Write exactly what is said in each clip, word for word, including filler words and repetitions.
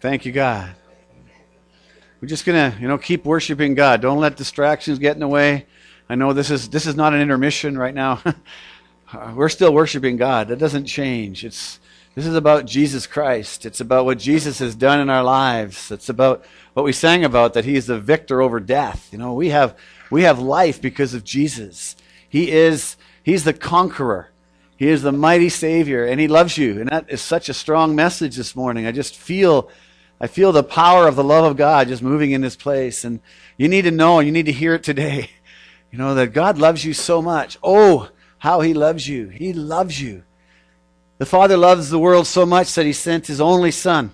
Thank you, God. We're just going to, you know, keep worshiping God. Don't let distractions get in the way. I know this is this is not an intermission right now. We're still worshiping God. That doesn't change. It's this is about Jesus Christ. It's about what Jesus has done in our lives. It's about what we sang about, that he is the victor over death. You know, we have we have life because of Jesus. He is he's the conqueror. He is the mighty Savior, and he loves you. And that is such a strong message this morning. I just feel I feel the power of the love of God just moving in this place. And you need to know, you need to hear it today. You know, that God loves you so much. Oh, how he loves you. He loves you. The Father loves the world so much that he sent his only Son,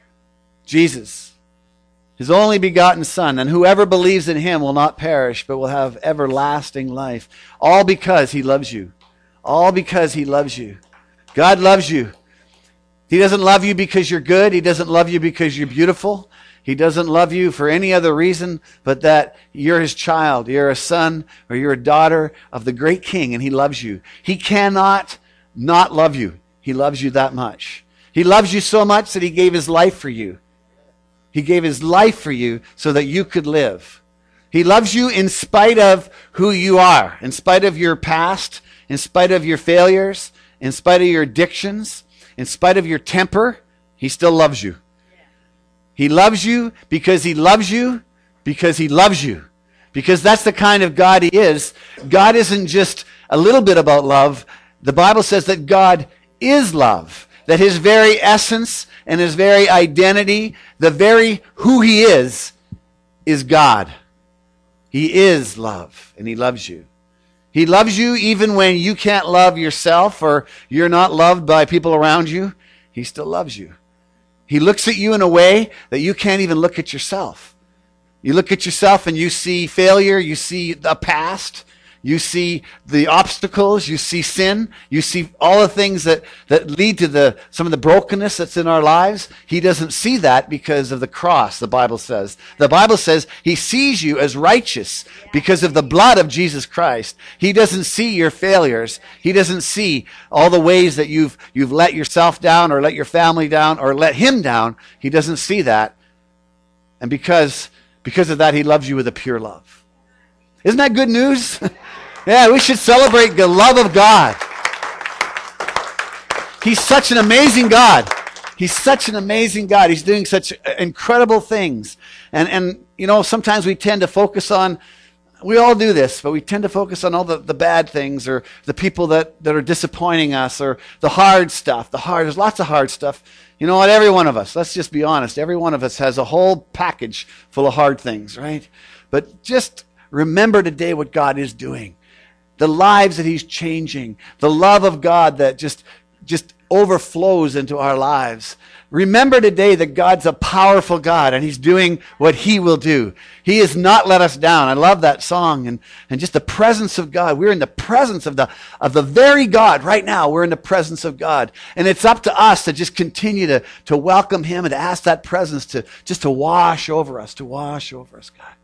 Jesus, his only begotten Son. And whoever believes in him will not perish, but will have everlasting life. All because he loves you. All because he loves you. God loves you. He doesn't love you because you're good. He doesn't love you because you're beautiful. He doesn't love you for any other reason but that you're his child. You're a son or you're a daughter of the great King, and he loves you. He cannot not love you. He loves you that much. He loves you so much that he gave his life for you. He gave his life for you so that you could live. He loves you in spite of who you are, in spite of your past, in spite of your failures, in spite of your addictions, in spite of your temper. He still loves you. He loves you because he loves you because he loves you. Because that's the kind of God he is. God isn't just a little bit about love. The Bible says that God is love. That his very essence and his very identity, the very who he is, is God. He is love, and he loves you. He loves you even when you can't love yourself or you're not loved by people around you. He still loves you. He looks at you in a way that you can't even look at yourself. You look at yourself and you see failure, you see the past, you see the obstacles, you see sin, you see all the things that, that lead to the some of the brokenness that's in our lives. He doesn't see that because of the cross, the Bible says. The Bible says he sees you as righteous because of the blood of Jesus Christ. He doesn't see your failures. He doesn't see all the ways that you've you've let yourself down or let your family down or let him down. He doesn't see that. And because because of that, he loves you with a pure love. Isn't that good news? Yeah, we should celebrate the love of God. He's such an amazing God. He's such an amazing God. He's doing such incredible things. And, and you know, sometimes we tend to focus on, we all do this, but we tend to focus on all the, the bad things or the people that, that are disappointing us or the hard stuff. The hard, there's lots of hard stuff. You know what? Every one of us, let's just be honest, every one of us has a whole package full of hard things, right? But just remember today what God is doing. The lives that he's changing. The love of God that just, just overflows into our lives. Remember today that God's a powerful God and he's doing what he will do. He has not let us down. I love that song. And, and just the presence of God. We're in the presence of the, of the very God. Right now, we're in the presence of God. And it's up to us to just continue to, to welcome him and to ask that presence to just to wash over us, to wash over us, God.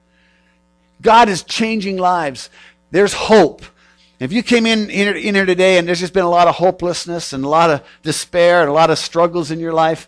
God is changing lives. There's hope. If you came in, in, in here today and there's just been a lot of hopelessness and a lot of despair and a lot of struggles in your life,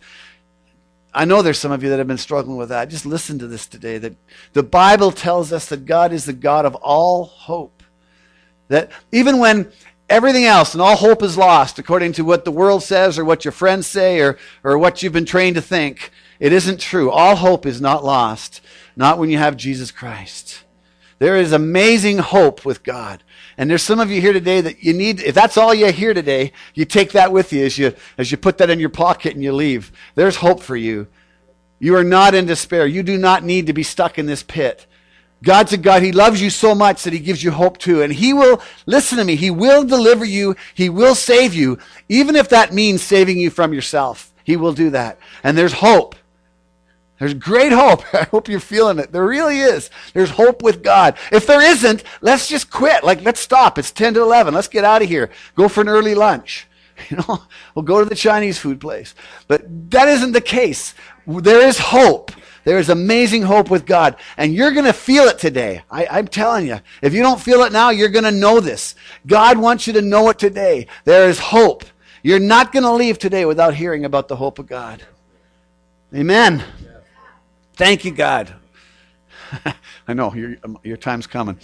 I know there's some of you that have been struggling with that. Just listen to this today. That the Bible tells us that God is the God of all hope. That even when everything else and all hope is lost, according to what the world says or what your friends say or, or what you've been trained to think, it isn't true. All hope is not lost. Not when you have Jesus Christ. There is amazing hope with God. And there's some of you here today that you need, if that's all you hear today, you take that with you as you as you put that in your pocket and you leave. There's hope for you. You are not in despair. You do not need to be stuck in this pit. God's a God. He loves you so much that he gives you hope too. And he will, listen to me, he will deliver you. He will save you. Even if that means saving you from yourself. He will do that. And there's hope. There's great hope. I hope you're feeling it. There really is. There's hope with God. If there isn't, let's just quit. Like, let's stop. It's ten to eleven. Let's get out of here. Go for an early lunch. You know, we'll go to the Chinese food place. But that isn't the case. There is hope. There is amazing hope with God. And you're going to feel it today. I, I'm telling you. If you don't feel it now, you're going to know this. God wants you to know it today. There is hope. You're not going to leave today without hearing about the hope of God. Amen. Thank you, God. I know, your, your time's coming.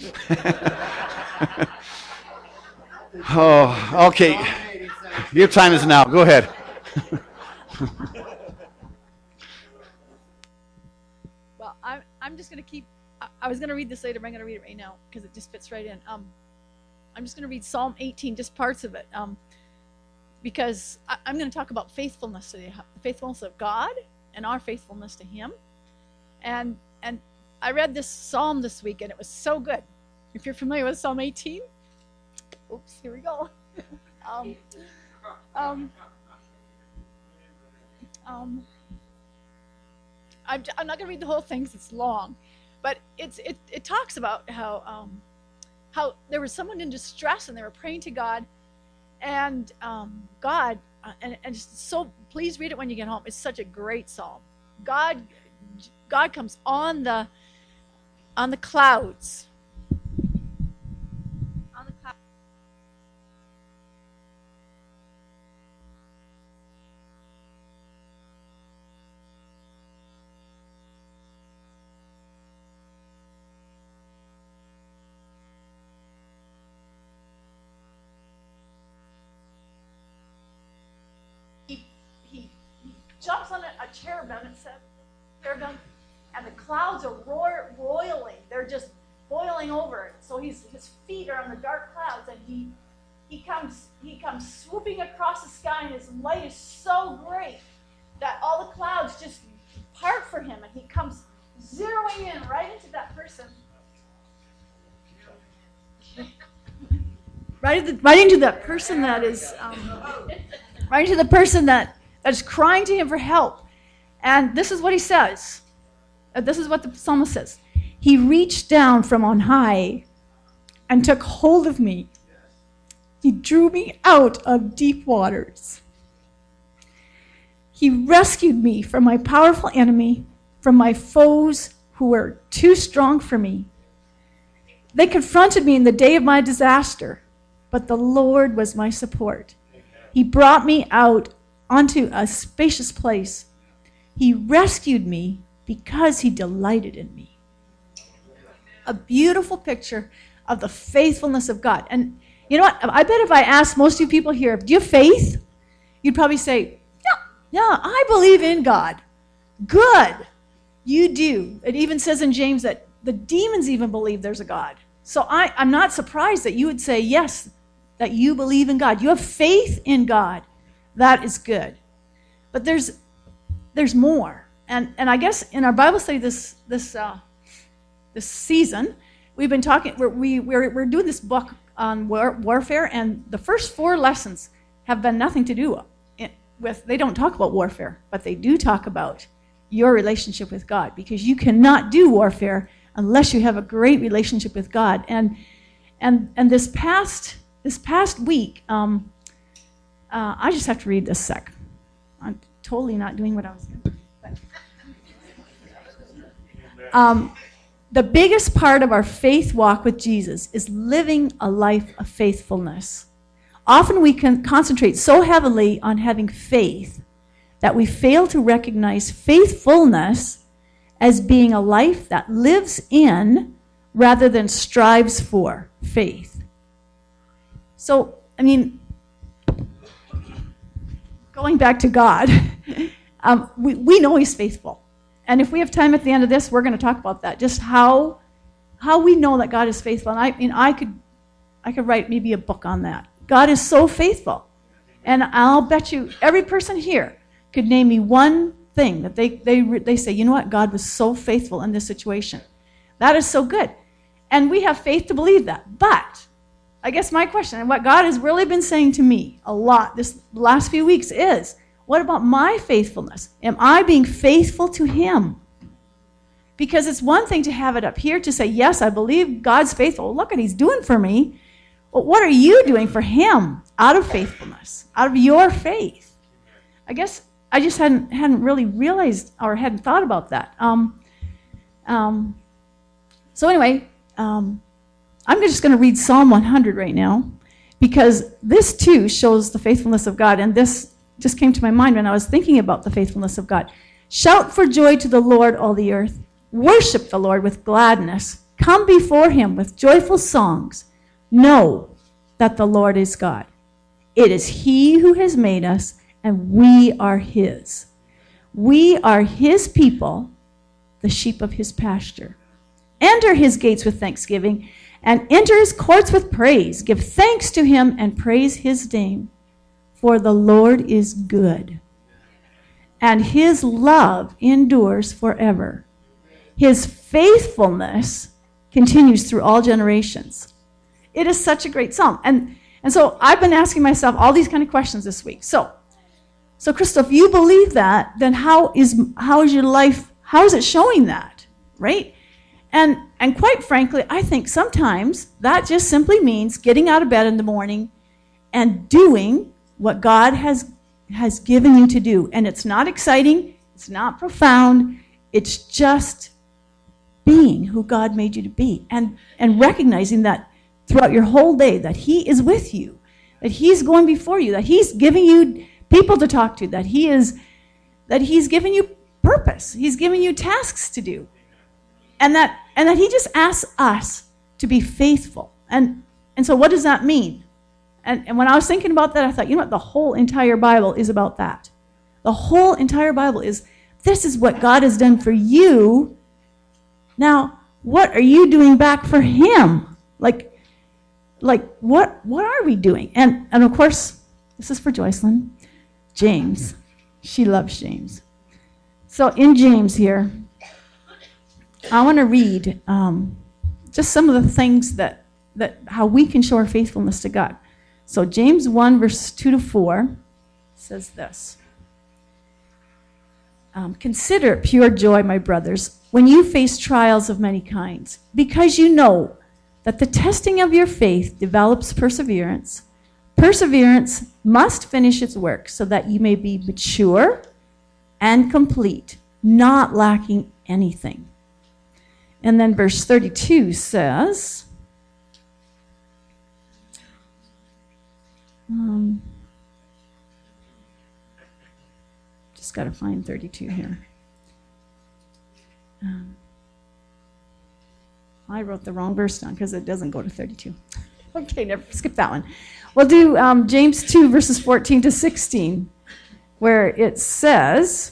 Oh, okay. Your time is now. Go ahead. Well, I'm, I'm just going to keep, I, I was going to read this later, but I'm going to read it right now because it just fits right in. Um, I'm just going to read Psalm eighteen, just parts of it, um, because I, I'm going to talk about faithfulness today, the faithfulness of God and our faithfulness to Him. And and I read this psalm this week, and it was so good. If you're familiar with Psalm eighteen, oops, here we go. um, um, um, I'm, I'm not going to read the whole thing because it's long, but it's it, it talks about how um, how there was someone in distress, and they were praying to God, and um, God, uh, and, and just so, please read it when you get home. It's such a great psalm. God, God comes on the on the clouds. On the clouds. He, he, he jumps on a, a cherubim, it says, cherubim, and the clouds are roar, roiling. They're just boiling over. So he's, his feet are on the dark clouds, and he he comes he comes swooping across the sky, and his light is so great that all the clouds just part for him, and he comes zeroing in right into that person. Right, into, right into that person that is, um, right into the person that, that is crying to him for help. And this is what he says. Uh, this is what the psalmist says. He reached down from on high and took hold of me. He drew me out of deep waters. He rescued me from my powerful enemy, from my foes who were too strong for me. They confronted me in the day of my disaster, but the Lord was my support. He brought me out onto a spacious place. He rescued me because he delighted in me. A beautiful picture of the faithfulness of God. And you know what? I bet if I asked most of you people here, do you have faith? You'd probably say, yeah, yeah, I believe in God. Good. You do. It even says in James that the demons even believe there's a God. So I, I'm not surprised that you would say, yes, that you believe in God. You have faith in God. That is good. But there's there's more. And and I guess in our Bible study this this uh, this season, we've been talking. We're, we we're we're doing this book on war, warfare, and the first four lessons have been nothing to do with. They don't talk about warfare, but they do talk about your relationship with God, because you cannot do warfare unless you have a great relationship with God. And and and this past this past week, um, uh, I just have to read this sec. I'm totally not doing what I was doing. But, um, the biggest part of our faith walk with Jesus is living a life of faithfulness. Often we can concentrate so heavily on having faith that we fail to recognize faithfulness as being a life that lives in rather than strives for faith. So, I mean, going back to God, um, we, we know He's faithful. And if we have time at the end of this, we're going to talk about that, just how how we know that God is faithful. And I mean, I could I could write maybe a book on that. God is so faithful. And I'll bet you every person here could name me one thing that they, they, they say, you know what, God was so faithful in this situation. That is so good. And we have faith to believe that. But I guess my question, and what God has really been saying to me a lot this last few weeks is, what about my faithfulness? Am I being faithful to Him? Because it's one thing to have it up here to say, yes, I believe God's faithful. Look what He's doing for me. But what are you doing for Him out of faithfulness, out of your faith? I guess I just hadn't hadn't really realized or hadn't thought about that. Um, um, so anyway, um, I'm just going to read Psalm one hundred right now, because this too shows the faithfulness of God. And this just came to my mind when I was thinking about the faithfulness of God. Shout for joy to the Lord, all the earth. Worship the Lord with gladness. Come before him with joyful songs. Know that the Lord is God. It is he who has made us, and we are his. We are his people, the sheep of his pasture. Enter his gates with thanksgiving, and enter his courts with praise. Give thanks to him and praise his name. For the Lord is good, and his love endures forever. His faithfulness continues through all generations. It is such a great psalm. And, and so I've been asking myself all these kind of questions this week. So, so Crystal, if you believe that, then how is how is your life, how is it showing that, right? And and quite frankly, I think sometimes that just simply means getting out of bed in the morning and doing what God has has given you to do. And it's not exciting, it's not profound, it's just being who God made you to be, and, and recognizing that throughout your whole day that he is with you, that he's going before you, that he's giving you people to talk to, that he is that he's giving you purpose, he's giving you tasks to do. And that and that he just asks us to be faithful. And and so what does that mean? And, and when I was thinking about that, I thought, you know what, the whole entire Bible is about that. The whole entire Bible is, this is what God has done for you. Now, what are you doing back for him? Like, like what what are we doing? And and of course, this is for Joycelyn. James. She loves James. So in James here, I want to read um, just some of the things that, that how we can show our faithfulness to God. So James one, verse two to four says this. Um, Consider it pure joy, my brothers, when you face trials of many kinds, because you know that the testing of your faith develops perseverance. Perseverance must finish its work so that you may be mature and complete, not lacking anything. And then verse thirty-two says, um, just got to find thirty-two here. Um, I wrote the wrong verse down because it doesn't go to thirty-two. Okay, never skip that one. We'll do um, James two, verses fourteen to sixteen, where it says,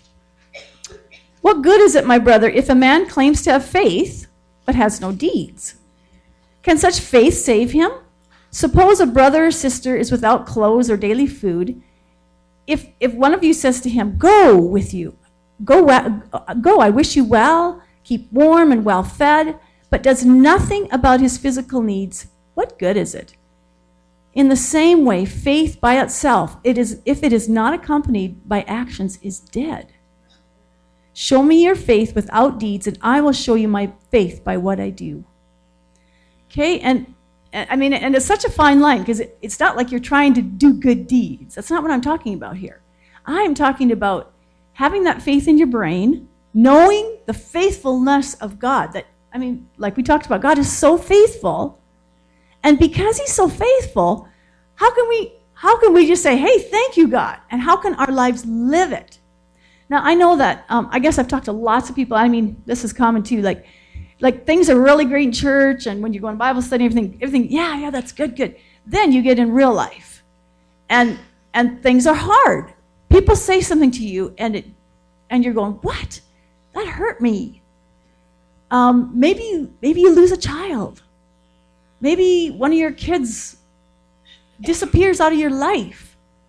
what good is it, my brother, if a man claims to have faith but has no deeds? Can such faith save him? Suppose a brother or sister is without clothes or daily food. If if one of you says to him, go with you, go, go, I wish you well, keep warm and well fed, but does nothing about his physical needs, what good is it? In the same way, faith by itself, it is, if it is not accompanied by actions, is dead. Show me your faith without deeds, and I will show you my faith by what I do. Okay, and I mean, and it's such a fine line, because it, it's not like you're trying to do good deeds. That's not what I'm talking about here. I'm talking about having that faith in your brain, knowing the faithfulness of God. That, I mean, like we talked about, God is so faithful, and because he's so faithful, how can we how can we just say, hey, thank you, God, and how can our lives live it? Now, I know that, um, I guess I've talked to lots of people. I mean, this is common too. Like, like things are really great in church, and when you go in Bible study, everything, everything, yeah, yeah, that's good, good. Then you get in real life, and and things are hard. People say something to you, and it, and you're going, what? That hurt me. Um, maybe, maybe you lose a child. Maybe one of your kids disappears out of your life.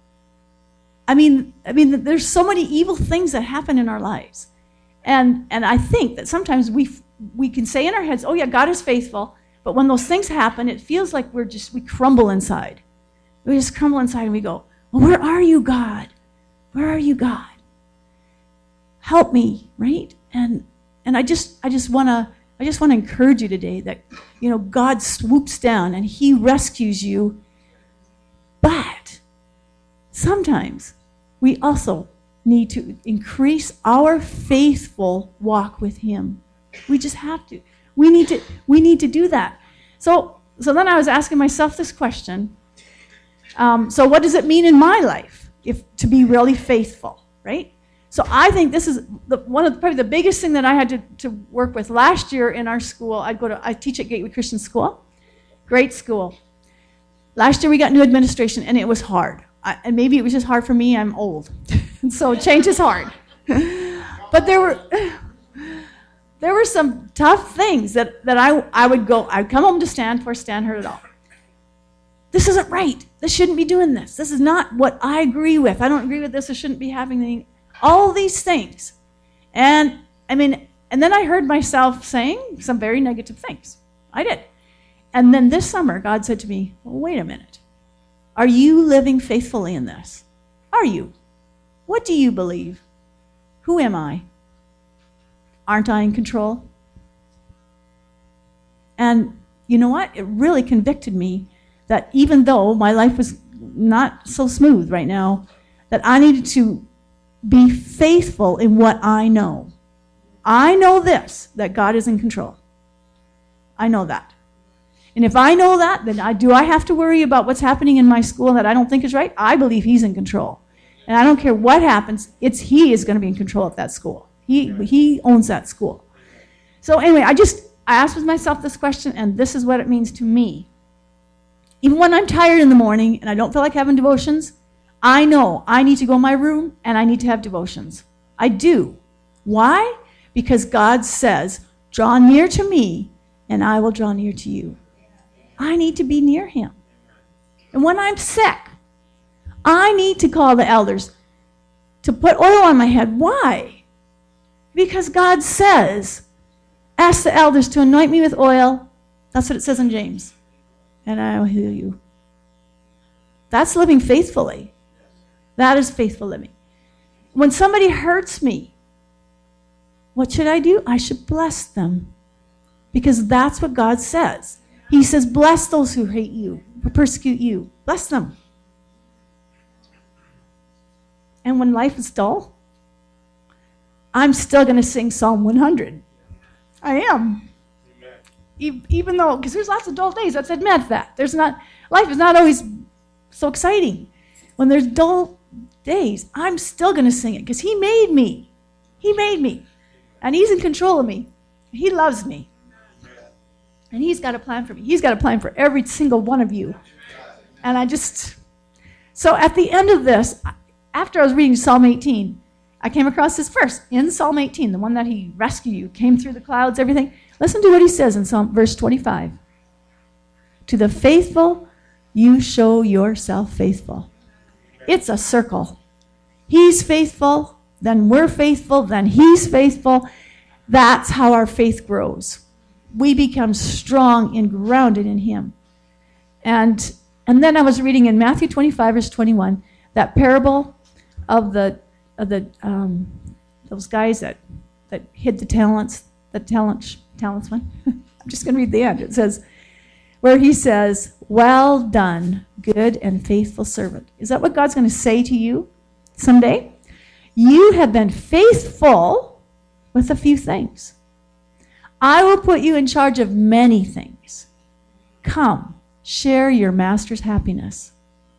I mean, I mean, there's so many evil things that happen in our lives, and and I think that sometimes we we can say in our heads, "Oh yeah, God is faithful," but when those things happen, it feels like we're just we crumble inside. We just crumble inside, and we go, "Well, where are you, God? Where are you, God? Help me!" Right? And and I just I just want to I just want to encourage you today that, you know, God swoops down and he rescues you, but sometimes we also need to increase our faithful walk with him. We just have to. We need to we need to do that. So so then I was asking myself this question. Um, so what does it mean in my life if to be really faithful, right? So I think this is the, one of the, probably the biggest thing that I had to, to work with last year in our school. I go to I teach at Gateway Christian School, great school. Last year we got new administration and it was hard. I, and maybe it was just hard for me. I'm old, and so change is hard. But there were there were some tough things that, that I I would go. I'd come home to Stan for Stan heard it all. This isn't right. This shouldn't be doing this. This is not what I agree with. I don't agree with this. This shouldn't be happening. All these things. And I mean, and then I heard myself saying some very negative things. I did. And then this summer, God said to me, well, wait a minute. Are you living faithfully in this? Are you? What do you believe? Who am I? Aren't I in control? And you know what? It really convicted me that even though my life was not so smooth right now, that I needed to be faithful in what I know. I know this, that God is in control. I know that. And if I know that, then I, do I have to worry about what's happening in my school that I don't think is right? I believe he's in control. And I don't care what happens, it's he is going to be in control of that school. He, he owns that school. So anyway, I just, I asked myself this question, and this is what it means to me. Even when I'm tired in the morning and I don't feel like having devotions, I know I need to go in my room and I need to have devotions. I do. Why? Because God says, draw near to me and I will draw near to you. I need to be near him. And when I'm sick, I need to call the elders to put oil on my head. Why? Because God says, ask the elders to anoint me with oil. That's what it says in James. And I will heal you. That's living faithfully. That is faithful living. When somebody hurts me, what should I do? I should bless them. Because that's what God says. He says, bless those who hate you, who persecute you. Bless them. And when life is dull, I'm still going to sing Psalm one hundred. I am. Amen. Even though, because there's lots of dull days, let's admit that. There's not, life is not always so exciting. When there's dull days, I'm still going to sing it because he made me. He made me. And he's in control of me. He loves me. And he's got a plan for me. He's got a plan for every single one of you. And I just, so at the end of this, after I was reading Psalm eighteen, I came across this verse in Psalm eighteen, the one that he rescued you, came through the clouds, everything. Listen to what he says in Psalm verse twenty-five. To the faithful, you show yourself faithful. It's a circle. He's faithful, then we're faithful, then he's faithful. That's how our faith grows. We become strong and grounded in him. And and then I was reading in Matthew twenty-five, verse twenty-one, that parable of the of the um, those guys that that hid the talents, the talent talents one. I'm just going to read the end. It says, where he says, well done, good and faithful servant. Is that what God's going to say to you someday? You have been faithful with a few things. I will put you in charge of many things. Come, share your master's happiness.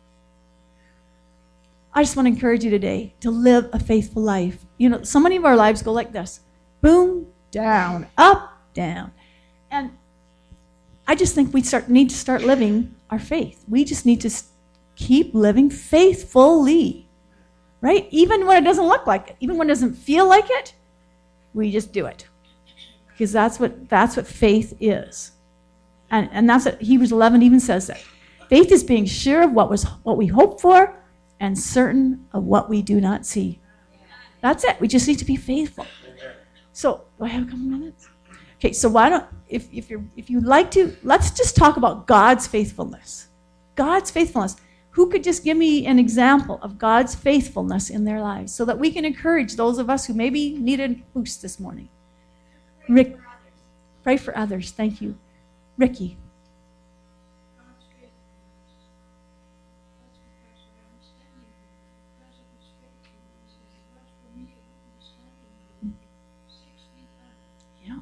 I just want to encourage you today to live a faithful life. You know, so many of our lives go like this. Boom, down, up, down. And I just think we start need to start living our faith. We just need to keep living faithfully, right? Even when it doesn't look like it, even when it doesn't feel like it, we just do it. Because that's what that's what faith is. And, and that's what Hebrews eleven even says that. Faith is being sure of what was what we hope for and certain of what we do not see. That's it. We just need to be faithful. So, do I have a couple minutes? Okay, so why don't, if, if you're if you'd like to, let's just talk about God's faithfulness. God's faithfulness. Who could just give me an example of God's faithfulness in their lives so that we can encourage those of us who maybe need a boost this morning? Rick, pray for others. Thank you. Ricky. Yeah.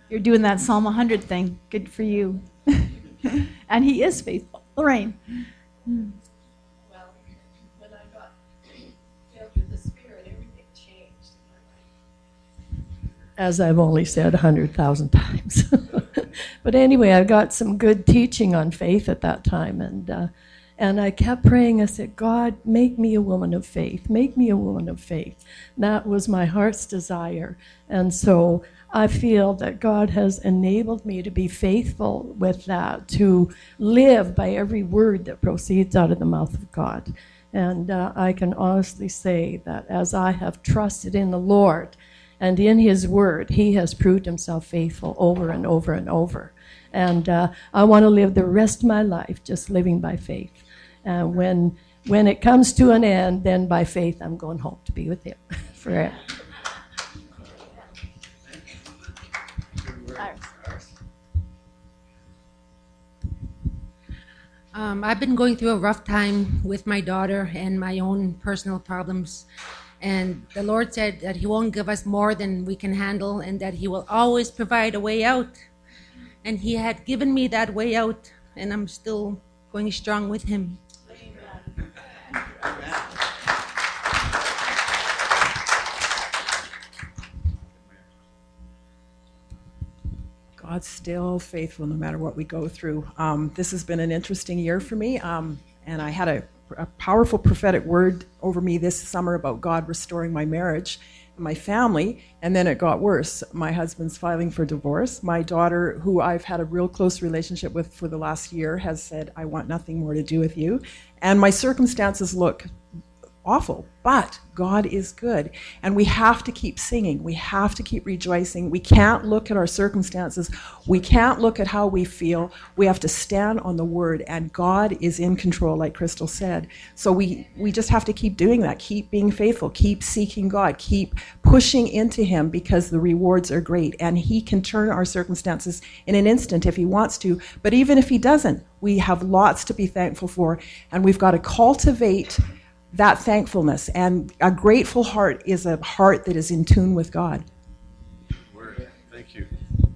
You're doing that Psalm one hundred thing. Good for you. And he is faithful. Lorraine. Well, when I got filled with the Spirit, everything changed in my life. As I've only said a hundred thousand times. But anyway, I got some good teaching on faith at that time, and uh, and I kept praying. I said, God, make me a woman of faith. Make me a woman of faith. That was my heart's desire. And so I feel that God has enabled me to be faithful with that, to live by every word that proceeds out of the mouth of God. And uh, I can honestly say that as I have trusted in the Lord and in his word, he has proved himself faithful over and over and over. And uh, I want to live the rest of my life just living by faith. Uh, when, when it comes to an end, then by faith I'm going home to be with him forever. Um, I've been going through a rough time with my daughter and my own personal problems. And the Lord said that he won't give us more than we can handle and that he will always provide a way out. And he had given me that way out, and I'm still going strong with him. Amen. God's still faithful no matter what we go through. Um, this has been an interesting year for me, um, and I had a, a powerful prophetic word over me this summer about God restoring my marriage and my family, and then it got worse. My husband's filing for divorce. My daughter, who I've had a real close relationship with for the last year, has said, I want nothing more to do with you. And my circumstances look awful, but God is good, and we have to keep singing. We have to keep rejoicing. We can't look at our circumstances. We can't look at how we feel. We have to stand on the word, and God is in control, like Crystal said. So we, we just have to keep doing that, keep being faithful, keep seeking God, keep pushing into him, because the rewards are great, and he can turn our circumstances in an instant if he wants to. But even if he doesn't, we have lots to be thankful for, and we've got to cultivate that thankfulness. And a grateful heart is a heart that is in tune with God. Word. Thank you.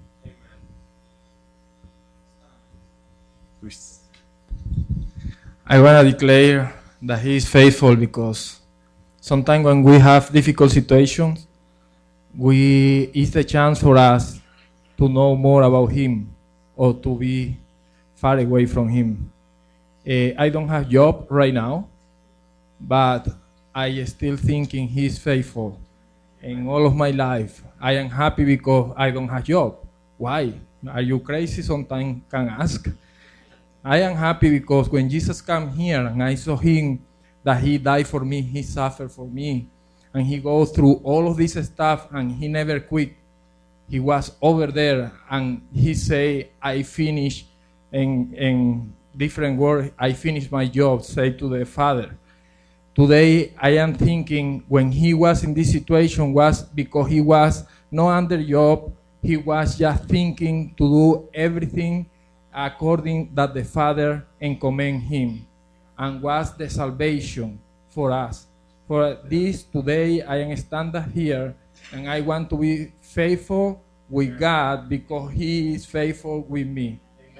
I want to declare that he is faithful, because sometimes when we have difficult situations, we it's the chance for us to know more about him or to be far away from him. Uh, I don't have a job right now, but I still thinking he's faithful. In all of my life, I am happy because I don't have a job. Why? Are you crazy? Sometimes can ask. I am happy because when Jesus came here and I saw him, that he died for me, he suffered for me, and he goes through all of this stuff and he never quit. He was over there and he say, I finished, in, in different words, I finished my job, say to the Father. Today, I am thinking when he was in this situation was because he was not under job. He was just thinking to do everything according that the Father encommend him, and was the salvation for us. For this, today, I am standing here, and I want to be faithful with God because he is faithful with me.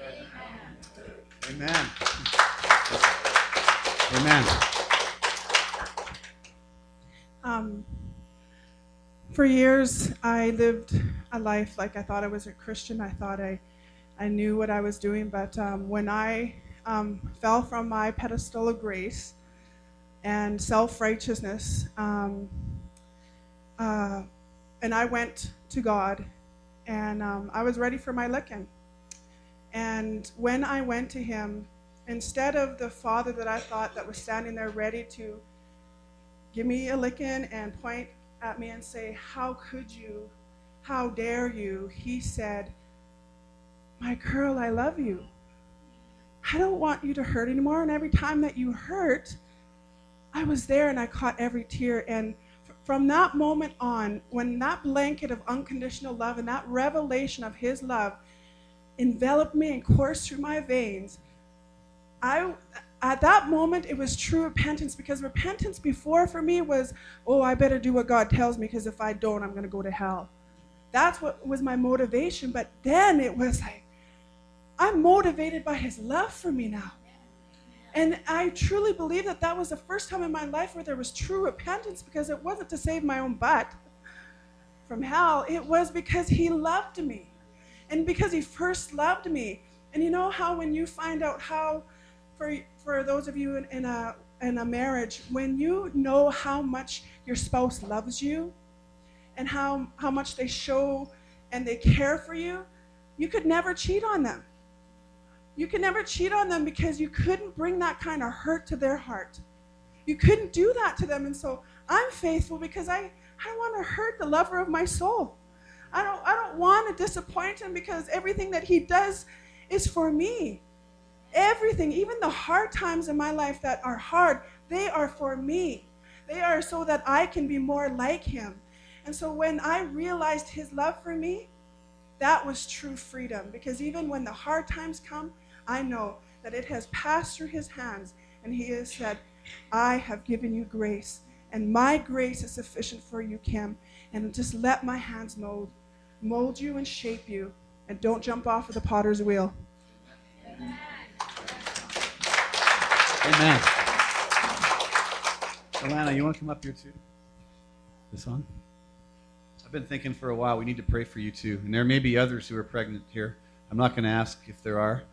Amen. Amen. Um, for years, I lived a life like I thought I was a Christian. I thought I, I knew what I was doing. But um, when I um, fell from my pedestal of grace and self-righteousness, um, uh, and I went to God, and um, I was ready for my licking. And when I went to him, instead of the father that I thought that was standing there ready to give me a licking and point at me and say, how could you, how dare you, he said, my girl, I love you. I don't want you to hurt anymore. And every time that you hurt, I was there and I caught every tear. And f- from that moment on, when that blanket of unconditional love and that revelation of his love enveloped me and coursed through my veins, I, at that moment, it was true repentance, because repentance before for me was, oh, I better do what God tells me, because if I don't, I'm going to go to hell. That's what was my motivation. But then it was like, I'm motivated by his love for me now. And I truly believe that that was the first time in my life where there was true repentance, because it wasn't to save my own butt from hell. It was because he loved me. And because he first loved me. And you know how when you find out how, for for those of you in, in a in a marriage, when you know how much your spouse loves you and how, how much they show and they care for you, you could never cheat on them. You could never cheat on them because you couldn't bring that kind of hurt to their heart. You couldn't do that to them. And so I'm faithful because I, I don't want to hurt the lover of my soul. I don't, I don't want to disappoint him, because everything that he does is for me. Everything, even the hard times in my life that are hard, they are for me. They are so that I can be more like him. And so when I realized his love for me, that was true freedom. Because even when the hard times come, I know that it has passed through his hands, and he has said, I have given you grace, and my grace is sufficient for you, Kim. And just let my hands mold, mold you and shape you, and don't jump off of the potter's wheel. Amen. Alana, you want to come up here too? This one? I've been thinking for a while we need to pray for you too. And there may be others who are pregnant here. I'm not going to ask if there are.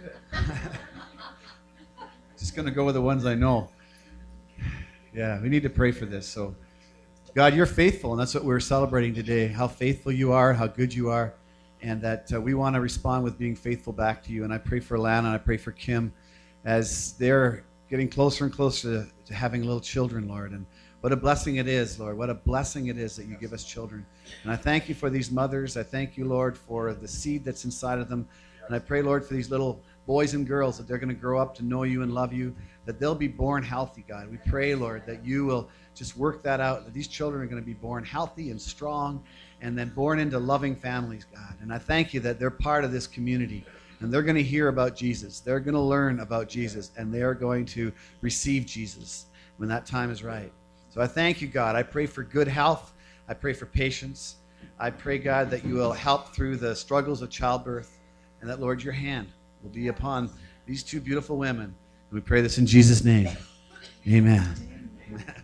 Just going to go with the ones I know. Yeah, we need to pray for this. So, God, you're faithful, and that's what we're celebrating today, how faithful you are, how good you are, and that uh, we want to respond with being faithful back to you. And I pray for Lana, and I pray for Kim as they're getting closer and closer to, to having little children, Lord. And what a blessing it is, Lord. What a blessing it is that you give us children. And I thank you for these mothers. I thank you, Lord, for the seed that's inside of them. And I pray, Lord, for these little boys and girls that they're going to grow up to know you and love you, that they'll be born healthy, God. We pray, Lord, that you will just work that out, that these children are going to be born healthy and strong, and then born into loving families, God. And I thank you that they're part of this community, and they're going to hear about Jesus. They're going to learn about Jesus, and they are going to receive Jesus when that time is right. So I thank you, God. I pray for good health. I pray for patience. I pray, God, that you will help through the struggles of childbirth, and that, Lord, your hand will be upon these two beautiful women. And we pray this in Jesus' name. Amen. Amen. Amen.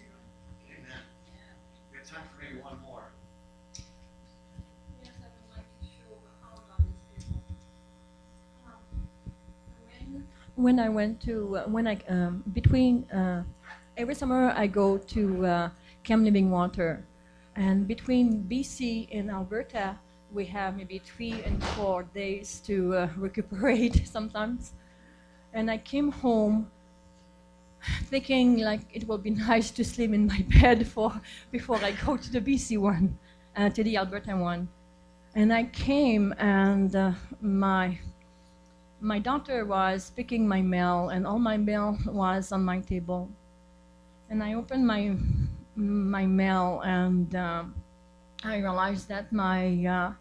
We have time for maybe one more. Yes, I would like to show how God is able. Um, when, when I went to, uh, when I, um, between, uh, every summer I go to uh, Camp Living Water. And between B C and Alberta, we have maybe three and four days to uh, recuperate sometimes. And I came home thinking like it would be nice to sleep in my bed for, before I go to the B C one, uh, to the Alberta one. And I came, and uh, my, my daughter was picking my mail, and all my mail was on my table. And I opened my, my mail, and um, I realized that my uh,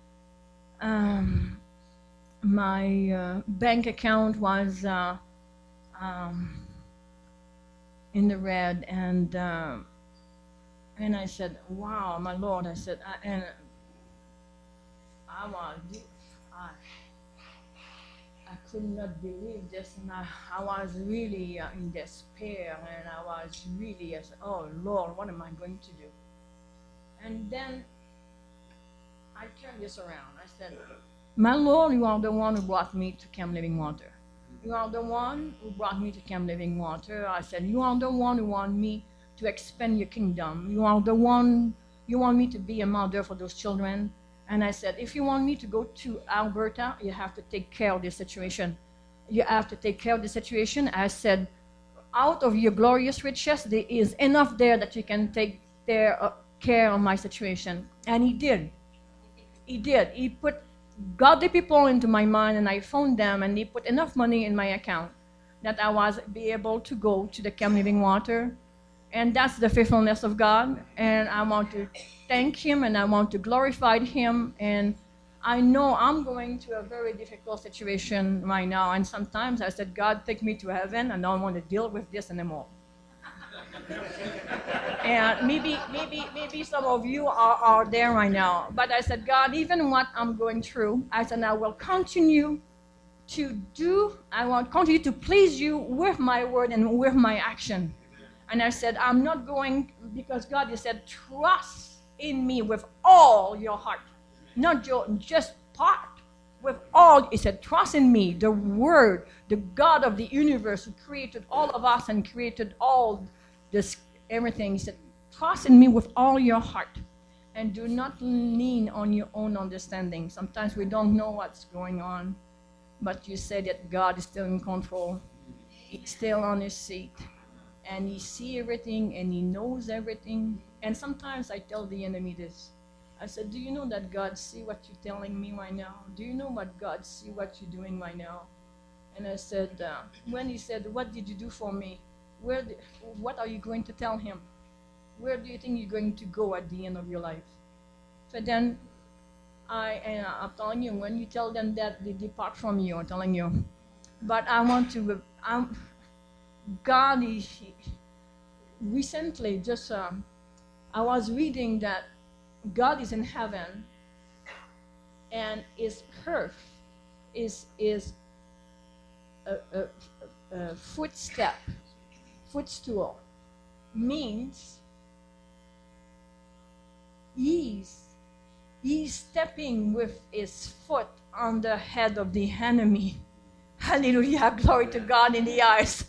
um, my uh, bank account was uh, um, in the red, and uh, and I said, "Wow, my Lord!" I said, I, and I was, I, I could not believe this, and I, I was really uh, in despair, and I was really, I said, "Oh Lord, what am I going to do?" And then I turned this around. I said, "My Lord, you are the one who brought me to Camp Living Water. You are the one who brought me to Camp Living Water." I said, "You are the one who want me to expand your kingdom. You are the one, you want me to be a mother for those children." And I said, "If you want me to go to Alberta, you have to take care of this situation. You have to take care of the situation." I said, "Out of your glorious riches, there is enough there that you can take there, uh, care of my situation." And he did. He did. He put godly people into my mind, and I phoned them, and he put enough money in my account that I was be able to go to the Camp Living Water. And that's the faithfulness of God. And I want to thank him, and I want to glorify him. And I know I'm going to a very difficult situation right now. And sometimes I said, "God, take me to heaven. I don't want to deal with this anymore." And maybe, maybe, maybe some of you are, are there right now. But I said, God, even what I'm going through, I said, I will continue to do, I will continue to please you with my word and with my action. And I said, I'm not going, because God, you said, trust in me with all your heart. Not your, just part, with all. He said, trust in me, the word, the God of the universe who created all of us and created all this, everything. He said, trust in me with all your heart. And do not lean on your own understanding. Sometimes we don't know what's going on. But you said that God is still in control. He's still on his seat. And he sees everything and he knows everything. And sometimes I tell the enemy this. I said, do you know that God see what you're telling me right now? Do you know what God see what you're doing right now? And I said, uh, when he said, what did you do for me? Where? The, what are you going to tell him? Where do you think you're going to go at the end of your life? So then, I, and I'm telling you, when you tell them that, they depart from you, I'm telling you. But I want to, I'm, God is, recently, just, uh, I was reading that God is in heaven, and his earth is, is a, a, a footstep, footstool, means he's He's stepping with his foot on the head of the enemy. Hallelujah. Glory to God in the eyes.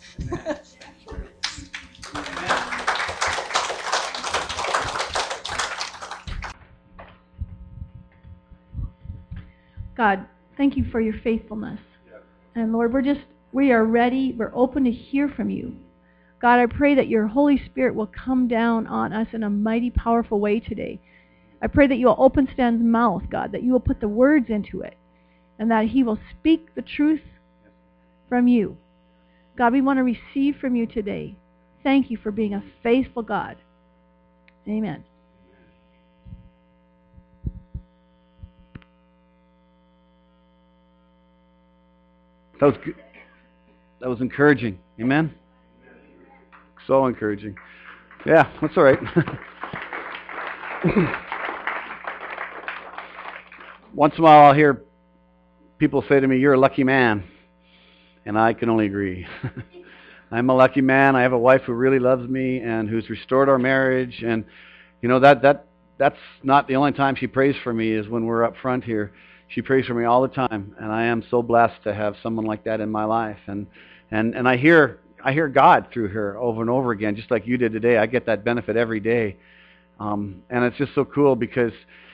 God, thank you for your faithfulness. And Lord, we're just, we are ready. We're open to hear from you. God, I pray that your Holy Spirit will come down on us in a mighty, powerful way today. I pray that you will open Stan's mouth, God, that you will put the words into it, and that he will speak the truth from you. God, we want to receive from you today. Thank you for being a faithful God. Amen. That was good. That was encouraging. Amen? So encouraging. Yeah, that's all right. Once in a while I'll hear people say to me, you're a lucky man. And I can only agree. I'm a lucky man. I have a wife who really loves me and who's restored our marriage. And, you know, that that that's not the only time she prays for me is when we're up front here. She prays for me all the time. And I am so blessed to have someone like that in my life. And and, and I hear I hear God through her over and over again, just like you did today. I get that benefit every day. Um, and it's just so cool because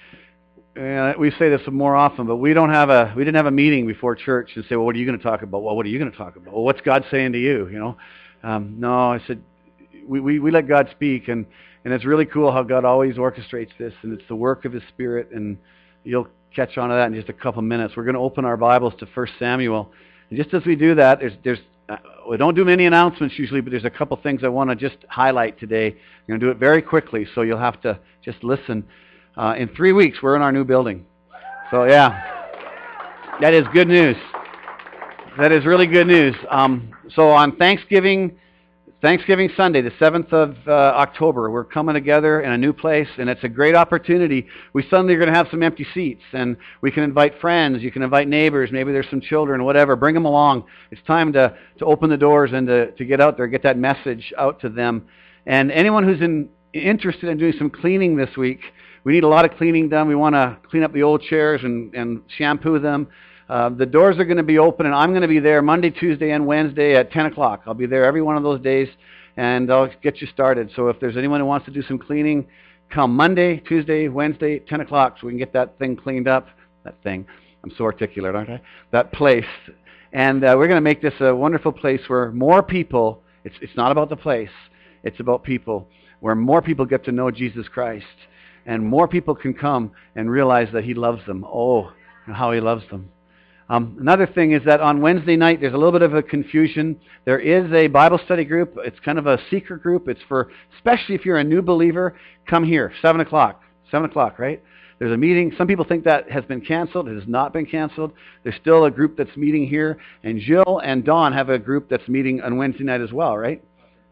uh, we say this more often, but we don't have a we didn't have a meeting before church and say, well, what are you going to talk about? Well, what are you going to talk about? Well, what's God saying to you? You know, um, no, I said we, we we let God speak, and and it's really cool how God always orchestrates this, and it's the work of His Spirit, and you'll catch on to that in just a couple of minutes. We're going to open our Bibles to First Samuel, and just as we do that, there's there's uh, we don't do many announcements usually, but there's a couple things I want to just highlight today. I'm going to do it very quickly, so you'll have to just listen. Uh, in three weeks, we're in our new building. So, yeah, that is good news. That is really good news. Um, so on Thanksgiving, Thanksgiving Sunday, the seventh of uh, October, we're coming together in a new place, and it's a great opportunity. We suddenly are going to have some empty seats, and we can invite friends. You can invite neighbors. Maybe there's some children, whatever. Bring them along. It's time to, to open the doors and to, to get out there, get that message out to them. And anyone who's in, interested in doing some cleaning this week, we need a lot of cleaning done. We want to clean up the old chairs and, and shampoo them. Uh, the doors are going to be open, and I'm going to be there Monday, Tuesday, and Wednesday at ten o'clock. I'll be there every one of those days, and I'll get you started. So if there's anyone who wants to do some cleaning, come Monday, Tuesday, Wednesday, ten o'clock, so we can get that thing cleaned up. That thing. I'm so articulate, aren't I? That place. And uh, we're going to make this a wonderful place where more people, it's, it's not about the place, it's about people, where more people get to know Jesus Christ. And more people can come and realize that He loves them. Oh, how He loves them. Um, another thing is that on Wednesday night, there's a little bit of a confusion. There is a Bible study group. It's kind of a secret group. It's for, especially if you're a new believer, come here, seven o'clock. seven o'clock, right? There's a meeting. Some people think that has been canceled. It has not been canceled. There's still a group that's meeting here. And Jill and Dawn have a group that's meeting on Wednesday night as well, right?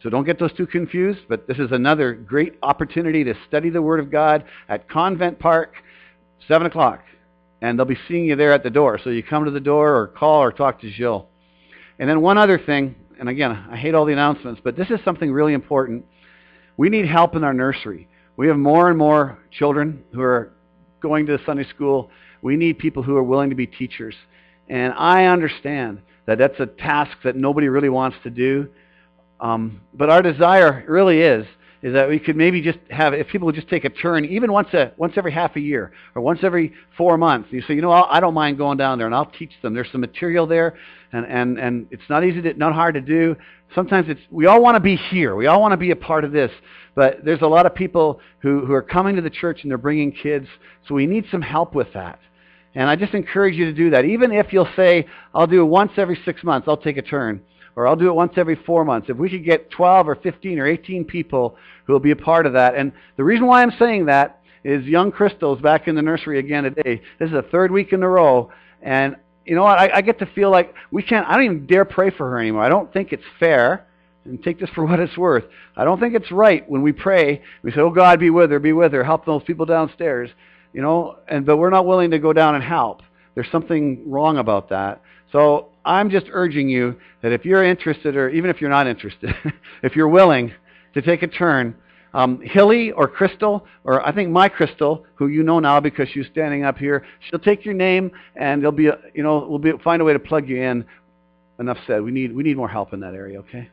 So don't get those two confused, but this is another great opportunity to study the Word of God at Convent Park, seven o'clock. And they'll be seeing you there at the door. So you come to the door or call or talk to Jill. And then one other thing, and again, I hate all the announcements, but this is something really important. We need help in our nursery. We have more and more children who are going to Sunday school. We need people who are willing to be teachers. And I understand that that's a task that nobody really wants to do. Um, but our desire really is, is that we could maybe just have, if people would just take a turn, even once a once every half a year, or once every four months. You say, you know, I'll, I don't mind going down there, and I'll teach them. There's some material there, and, and, and it's not easy, to, not hard to do. Sometimes it's, we all want to be here. We all want to be a part of this. But there's a lot of people who, who are coming to the church, and they're bringing kids, so we need some help with that. And I just encourage you to do that. Even if you'll say, I'll do it once every six months, I'll take a turn. Or I'll do it once every four months. If we could get twelve or fifteen or eighteen people who will be a part of that. And the reason why I'm saying that is young Crystal's back in the nursery again today. This is the third week in a row. And you know what? I, I get to feel like we can't, I don't even dare pray for her anymore. I don't think it's fair. And take this for what it's worth. I don't think it's right when we pray. We say, oh God, be with her, be with her. Help those people downstairs. You know, and but we're not willing to go down and help. There's something wrong about that. So I'm just urging you that if you're interested, or even if you're not interested, if you're willing to take a turn, um, Hilly or Crystal, or I think my Crystal, who you know now because she's standing up here, she'll take your name, and there'll be, a, you know, we'll be find a way to plug you in. Enough said. We need we need more help in that area. Okay.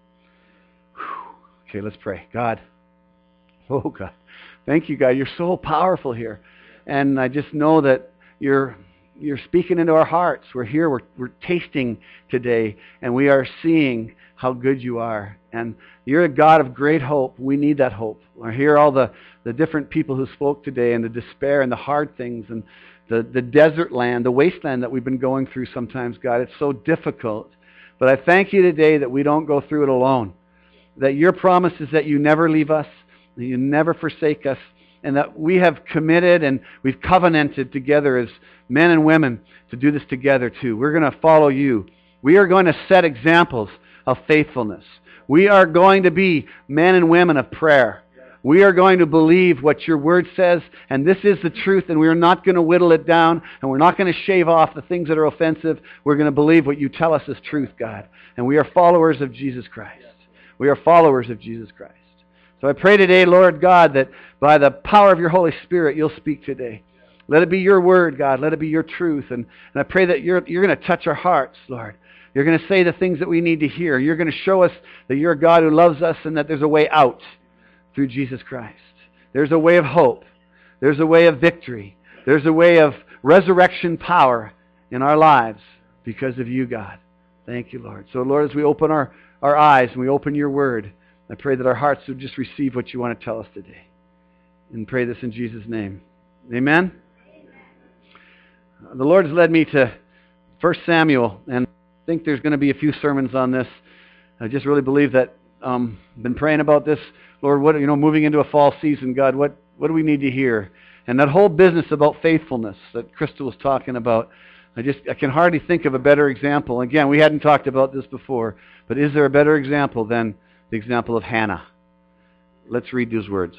Whew. Okay, let's pray. God, oh God, thank you, God. You're so powerful here, and I just know that you're. You're speaking into our hearts. We're here. We're, we're tasting today, and we are seeing how good you are. And you're a God of great hope. We need that hope. I hear all the, the different people who spoke today, and the despair and the hard things, and the, the desert land, the wasteland that we've been going through sometimes, God. It's so difficult. But I thank you today that we don't go through it alone, that your promise is that you never leave us, that you never forsake us, and that we have committed and we've covenanted together as men and women to do this together too. We're going to follow you. We are going to set examples of faithfulness. We are going to be men and women of prayer. We are going to believe what your word says, and this is the truth, and we are not going to whittle it down, and we're not going to shave off the things that are offensive. We're going to believe what you tell us is truth, God. And we are followers of Jesus Christ. We are followers of Jesus Christ. So I pray today, Lord God, that by the power of your Holy Spirit, you'll speak today. Let it be your word, God. Let it be your truth. And, and I pray that you're, you're going to touch our hearts, Lord. You're going to say the things that we need to hear. You're going to show us that you're a God who loves us and that there's a way out through Jesus Christ. There's a way of hope. There's a way of victory. There's a way of resurrection power in our lives because of you, God. Thank you, Lord. So, Lord, as we open our, our eyes and we open your word, I pray that our hearts would just receive what you want to tell us today. And pray this in Jesus' name. Amen? Amen. The Lord has led me to First Samuel, and I think there's going to be a few sermons on this. I just really believe that um, I've been praying about this. Lord, what, you know, moving into a fall season, God, what, what do we need to hear? And that whole business about faithfulness that Crystal was talking about, I just I can hardly think of a better example. Again, we hadn't talked about this before, but is there a better example than the example of Hannah? Let's read these words.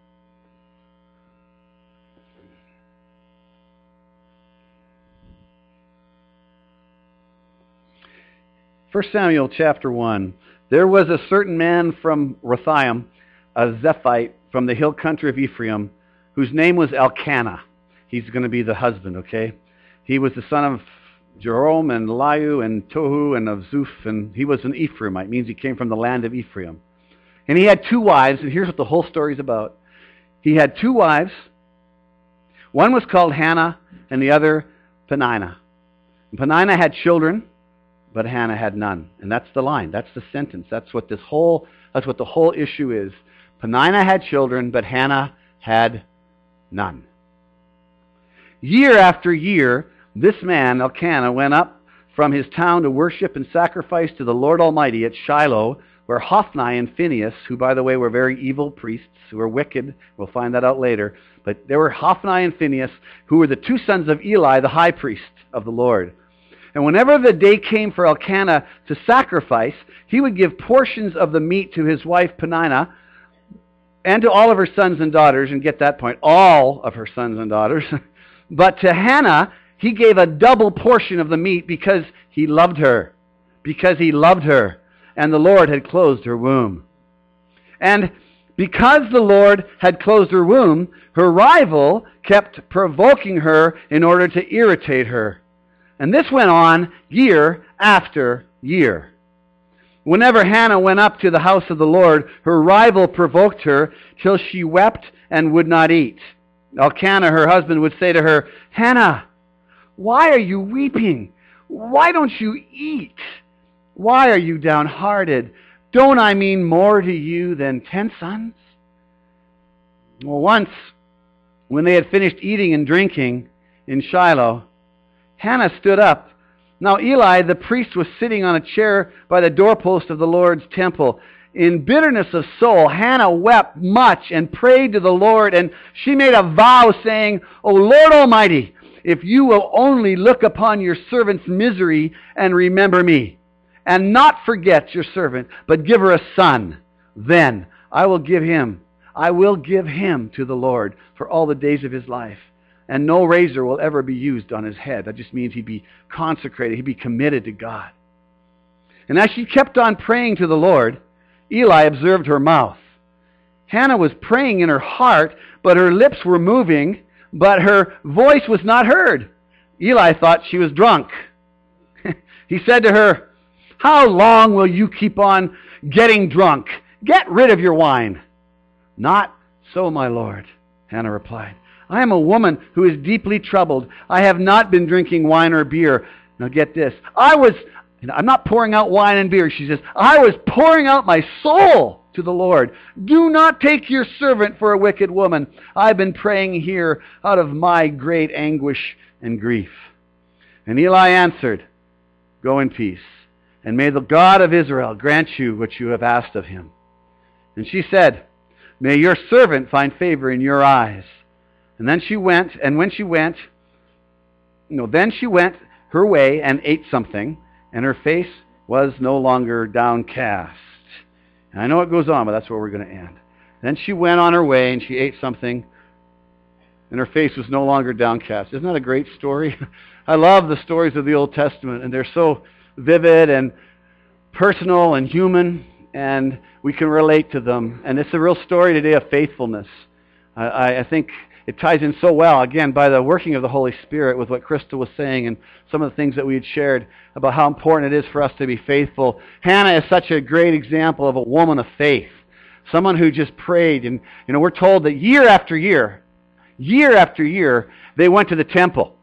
First Samuel chapter one. There was a certain man from Rothaim, a Zephite from the hill country of Ephraim, whose name was Elkanah. He's going to be the husband, okay? He was the son of Jerome and Eliu and Tohu and of Zuph, and he was an Ephraimite. It means he came from the land of Ephraim. And he had two wives, and here's what the whole story is about. He had two wives. One was called Hannah, and the other Peninnah. And Peninnah had children, but Hannah had none. And that's the line. That's the sentence. That's what this whole, that's what the whole issue is. Peninnah had children, but Hannah had none. Year after year, this man, Elkanah, went up from his town to worship and sacrifice to the Lord Almighty at Shiloh, where Hophni and Phinehas, who, by the way, were very evil priests, who were wicked, we'll find that out later, but there were Hophni and Phinehas, who were the two sons of Eli, the high priest of the Lord. And whenever the day came for Elkanah to sacrifice, he would give portions of the meat to his wife Peninnah and to all of her sons and daughters, and get that point, all of her sons and daughters. But to Hannah, he gave a double portion of the meat because he loved her. Because he loved her. And the Lord had closed her womb. And because the Lord had closed her womb, her rival kept provoking her in order to irritate her. And this went on year after year. Whenever Hannah went up to the house of the Lord, her rival provoked her till she wept and would not eat. Elkanah, her husband, would say to her, "Hannah, why are you weeping? Why don't you eat? Why are you downhearted? Don't I mean more to you than ten sons?" Well, once, when they had finished eating and drinking in Shiloh, Hannah stood up. Now Eli, the priest, was sitting on a chair by the doorpost of the Lord's temple. In bitterness of soul, Hannah wept much and prayed to the Lord, and she made a vow, saying, "O Lord Almighty, if you will only look upon your servant's misery and remember me, and not forget your servant, but give her a son, then I will give him, I will give him to the Lord for all the days of his life. And no razor will ever be used on his head." That just means he'd be consecrated, he'd be committed to God. And as she kept on praying to the Lord, Eli observed her mouth. Hannah was praying in her heart, but her lips were moving, but her voice was not heard. Eli thought she was drunk. He said to her, "How long will you keep on getting drunk? Get rid of your wine." "Not so, my Lord," Hannah replied. "I am a woman who is deeply troubled. I have not been drinking wine or beer." Now get this. I was, I'm not pouring out wine and beer. She says, "I was pouring out my soul to the Lord. Do not take your servant for a wicked woman. I've been praying here out of my great anguish and grief." And Eli answered, "Go in peace, and may the God of Israel grant you what you have asked of him." And she said, "May your servant find favor in your eyes." And then she went, and when she went, no, then she went her way and ate something, and her face was no longer downcast. And I know it goes on, but that's where we're going to end. Then she went on her way, and she ate something, and her face was no longer downcast. Isn't that a great story? I love the stories of the Old Testament, and they're so vivid and personal and human, and we can relate to them. And it's a real story today of faithfulness. I, I think it ties in so well, again, by the working of the Holy Spirit with what Crystal was saying and some of the things that we had shared about how important it is for us to be faithful. Hannah is such a great example of a woman of faith. Someone who just prayed. And, you know, we're told that year after year, year after year, they went to the temple.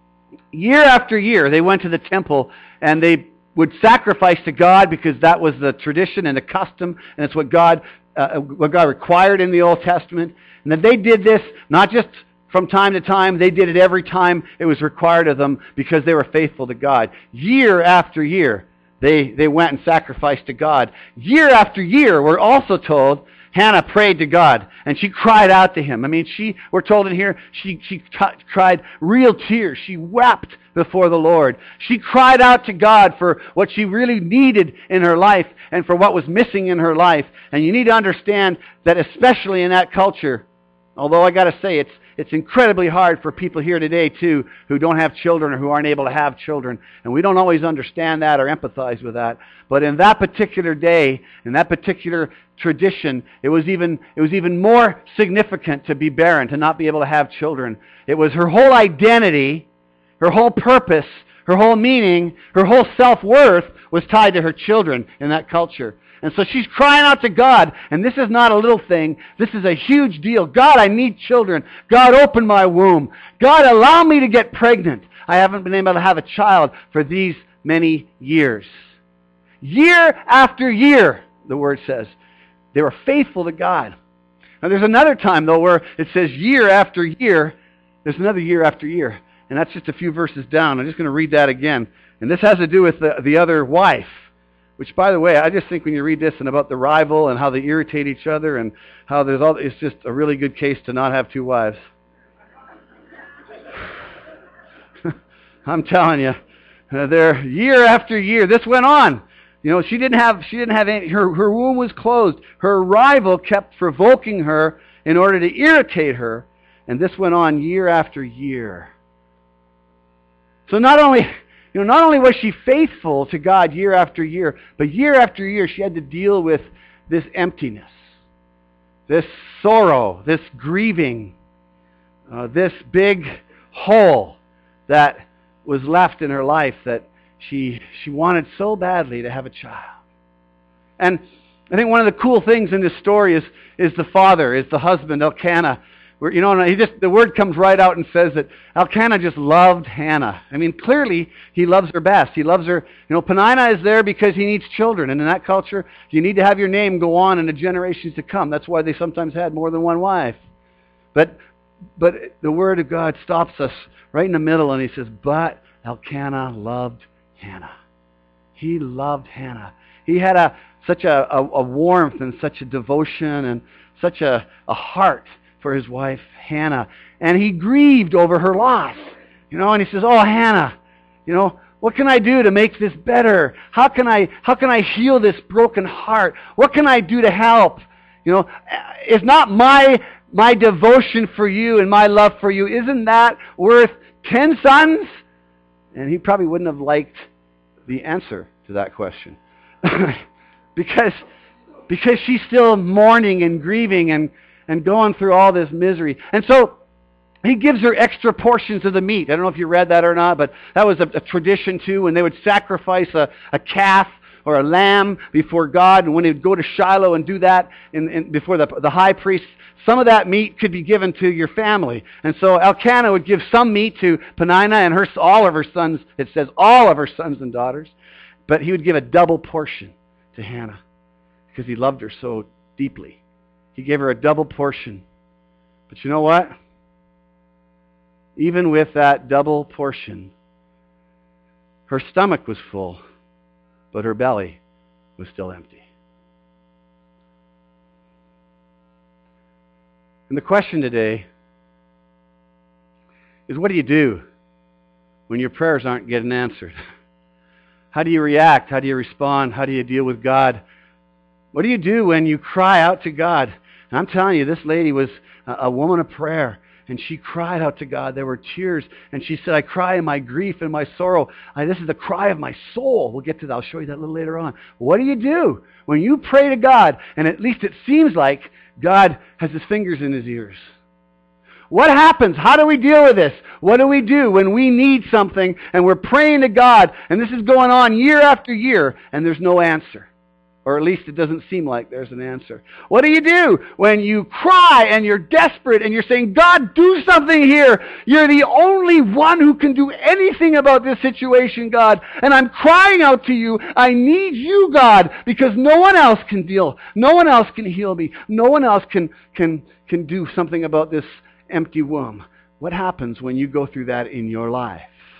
Year after year, they went to the temple and they would sacrifice to God because that was the tradition and the custom, and it's what God uh, what God required in the Old Testament. And that they did this not just from time to time, they did it every time it was required of them because they were faithful to God. Year after year, they, they went and sacrificed to God. Year after year, we're also told, Hannah prayed to God, and she cried out to him. I mean, she, we're told in here, she, she t- cried real tears. She wept before the Lord. She cried out to God for what she really needed in her life and for what was missing in her life. And you need to understand that especially in that culture, although I got to say it's it's incredibly hard for people here today too who don't have children or who aren't able to have children, and we don't always understand that or empathize with that. But in that particular day, in that particular tradition, it was even it was even more significant to be barren, to not be able to have children. It was her whole identity, her whole purpose, her whole meaning, her whole self-worth was tied to her children in that culture. And so she's crying out to God, and this is not a little thing. This is a huge deal. God, I need children. God, open my womb. God, allow me to get pregnant. I haven't been able to have a child for these many years. Year after year, the Word says, they were faithful to God. Now there's another time, though, where it says year after year. There's another year after year, and that's just a few verses down. I'm just going to read that again. And this has to do with the, the other wife. Which, by the way, I just think when you read this and about the rival and how they irritate each other and how there's all, it's just a really good case to not have two wives. I'm telling you, uh, there year after year. This went on. You know, she didn't have she didn't have any, her her womb was closed. Her rival kept provoking her in order to irritate her, and this went on year after year. So not only, you know, not only was she faithful to God year after year, but year after year she had to deal with this emptiness, this sorrow, this grieving, uh, this big hole that was left in her life that she she wanted so badly to have a child. And I think one of the cool things in this story is is the father, is the husband, Elkanah. Where, you know, he just the word comes right out and says that Elkanah just loved Hannah. I mean, clearly he loves her best. He loves her. You know, Peninnah is there because he needs children, and in that culture, you need to have your name go on in the generations to come. That's why they sometimes had more than one wife. But but the word of God stops us right in the middle, and he says, "But Elkanah loved Hannah." He loved Hannah. He had a such a, a, a warmth and such a devotion and such a, a heart for his wife Hannah. And he grieved over her loss. You know, and he says, "Oh, Hannah, you know, what can I do to make this better? How can I how can I heal this broken heart? What can I do to help? You know, is not my my devotion for you and my love for you, isn't that worth ten sons?" And he probably wouldn't have liked the answer to that question. because because she's still mourning and grieving and, and going through all this misery. And so he gives her extra portions of the meat. I don't know if you read that or not, but that was a, a tradition too, when they would sacrifice a, a calf or a lamb before God, and when they would go to Shiloh and do that in, in, before the, the high priest, some of that meat could be given to your family. And so Elkanah would give some meat to Peninnah and her, all of her sons, it says all of her sons and daughters, but he would give a double portion to Hannah because he loved her so deeply. He gave her a double portion. But you know what? Even with that double portion, her stomach was full, but her belly was still empty. And the question today is, what do you do when your prayers aren't getting answered? How do you react? How do you respond? How do you deal with God? What do you do when you cry out to God? And I'm telling you, this lady was a woman of prayer. And she cried out to God. There were tears. And she said, "I cry in my grief and my sorrow. I, this is the cry of my soul." We'll get to that. I'll show you that a little later on. What do you do when you pray to God, and at least it seems like God has his fingers in his ears? What happens? How do we deal with this? What do we do when we need something and we're praying to God, and this is going on year after year, and there's no answer? Or at least it doesn't seem like there's an answer. What do you do when you cry and you're desperate and you're saying, "God, do something here. You're the only one who can do anything about this situation, God. And I'm crying out to you. I need you, God, because no one else can deal. No one else can heal me. No one else can, can, can do something about this empty womb." What happens when you go through that in your life?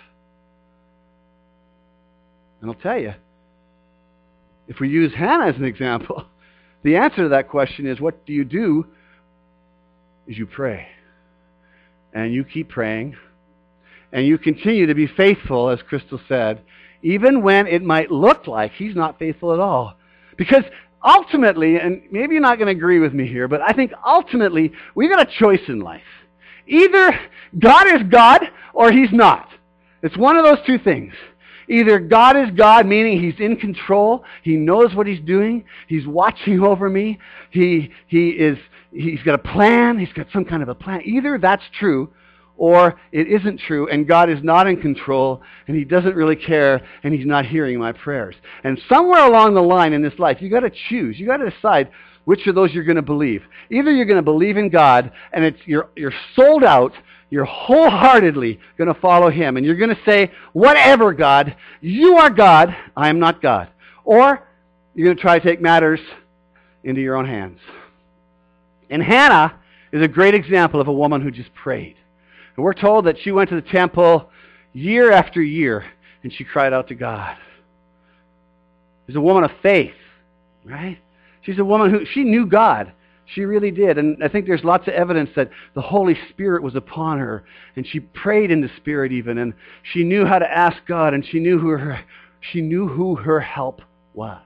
And I'll tell you, if we use Hannah as an example, the answer to that question is, what do you do? Is you pray. And you keep praying. And you continue to be faithful, as Crystal said, even when it might look like he's not faithful at all. Because ultimately, and maybe you're not going to agree with me here, but I think ultimately we've got a choice in life. Either God is God or he's not. It's one of those two things. Either God is God, meaning he's in control, he knows what he's doing, he's watching over me, he he is he's got a plan, he's got some kind of a plan. Either that's true or it isn't true, and God is not in control, and he doesn't really care, and he's not hearing my prayers. And somewhere along the line in this life, you got to choose. You got to decide which of those you're going to believe. Either you're going to believe in God, and it's you're you're sold out, you're wholeheartedly going to follow him, and you're going to say, "Whatever, God, you are God, I am not God." Or you're going to try to take matters into your own hands. And Hannah is a great example of a woman who just prayed. And we're told that she went to the temple year after year, and she cried out to God. She's a woman of faith, right? She's a woman who, she knew God. She really did. And I think there's lots of evidence that the Holy Spirit was upon her. And she prayed in the Spirit even. And she knew how to ask God. And she knew who her, she knew who her help was.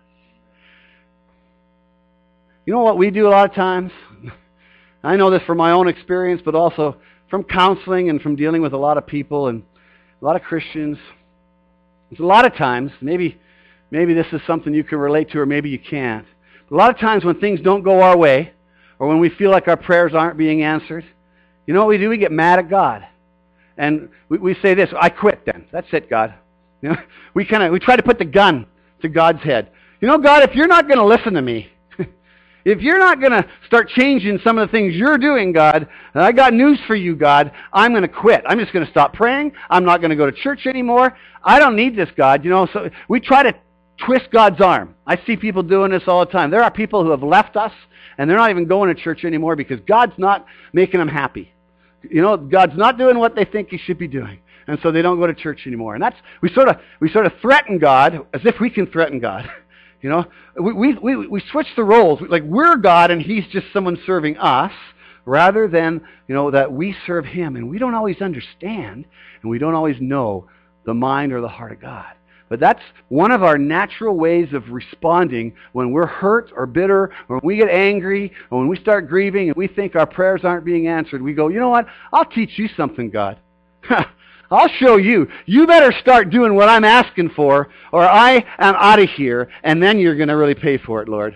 You know what we do a lot of times? I know this from my own experience, but also from counseling and from dealing with a lot of people and a lot of Christians. There's a lot of times, maybe, maybe this is something you can relate to or maybe you can't. But a lot of times when things don't go our way or when we feel like our prayers aren't being answered, you know what we do? We get mad at God. And we, we say this, I quit then. That's it, God. You know, we kind of we try to put the gun to God's head. You know, God, if you're not going to listen to me, if you're not going to start changing some of the things you're doing, God, and I got news for you, God, I'm going to quit. I'm just going to stop praying. I'm not going to go to church anymore. I don't need this, God. You know, so we try to twist God's arm. I see people doing this all the time. There are people who have left us, and they're not even going to church anymore because God's not making them happy. You know, God's not doing what they think He should be doing, and so they don't go to church anymore. And that's we sort of we sort of threaten God as if we can threaten God. You know, we, we, we, we switch the roles. Like, we're God and He's just someone serving us, rather than, you know, that we serve Him. And we don't always understand, and we don't always know the mind or the heart of God. But that's one of our natural ways of responding when we're hurt or bitter, or when we get angry, or when we start grieving and we think our prayers aren't being answered. We go, you know what? I'll teach you something, God. I'll show you. You better start doing what I'm asking for, or I am out of here, and then you're going to really pay for it, Lord.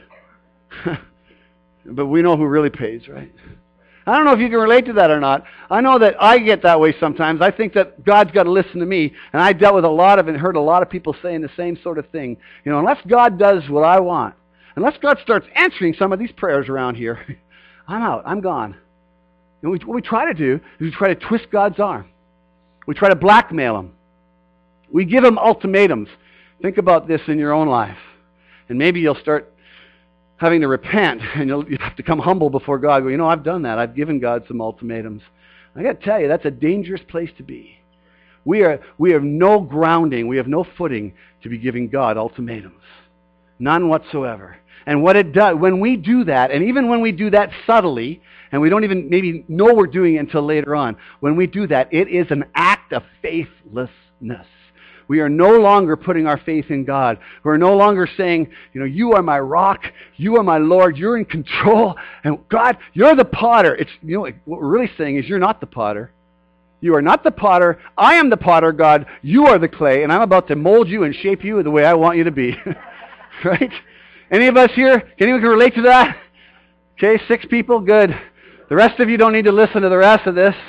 But we know who really pays, right? I don't know if you can relate to that or not. I know that I get that way sometimes. I think that God's got to listen to me, and I dealt with a lot of and heard a lot of people saying the same sort of thing. You know, unless God does what I want, unless God starts answering some of these prayers around here, I'm out. I'm gone. And we, what we try to do is we try to twist God's arm. We try to blackmail Him. We give Him ultimatums. Think about this in your own life. And maybe you'll start having to repent, and you'll you have to come humble before God. Go, you know, I've done that. I've given God some ultimatums. I got to tell you, that's a dangerous place to be. We are we have no grounding. We have no footing to be giving God ultimatums. None whatsoever. And what it does, when we do that, and even when we do that subtly, and we don't even maybe know we're doing it until later on, when we do that, it is an act of faithlessness. We are no longer putting our faith in God. We're no longer saying, you know, you are my rock, you are my Lord, you're in control, and God, you're the potter. It's, you know, what we're really saying is you're not the potter. You are not the potter. I am the potter, God. You are the clay, and I'm about to mold you and shape you the way I want you to be. Right? Any of us here, can anyone relate to that? Okay, six people, good. The rest of you don't need to listen to the rest of this.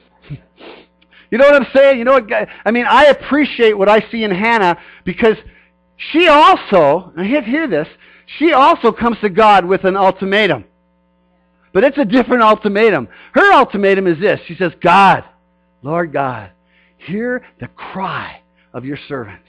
You know what I'm saying? You know what? I mean, I appreciate what I see in Hannah because she also, and hear, hear this, she also comes to God with an ultimatum. But it's a different ultimatum. Her ultimatum is this. She says, God, Lord God, hear the cry of your servant.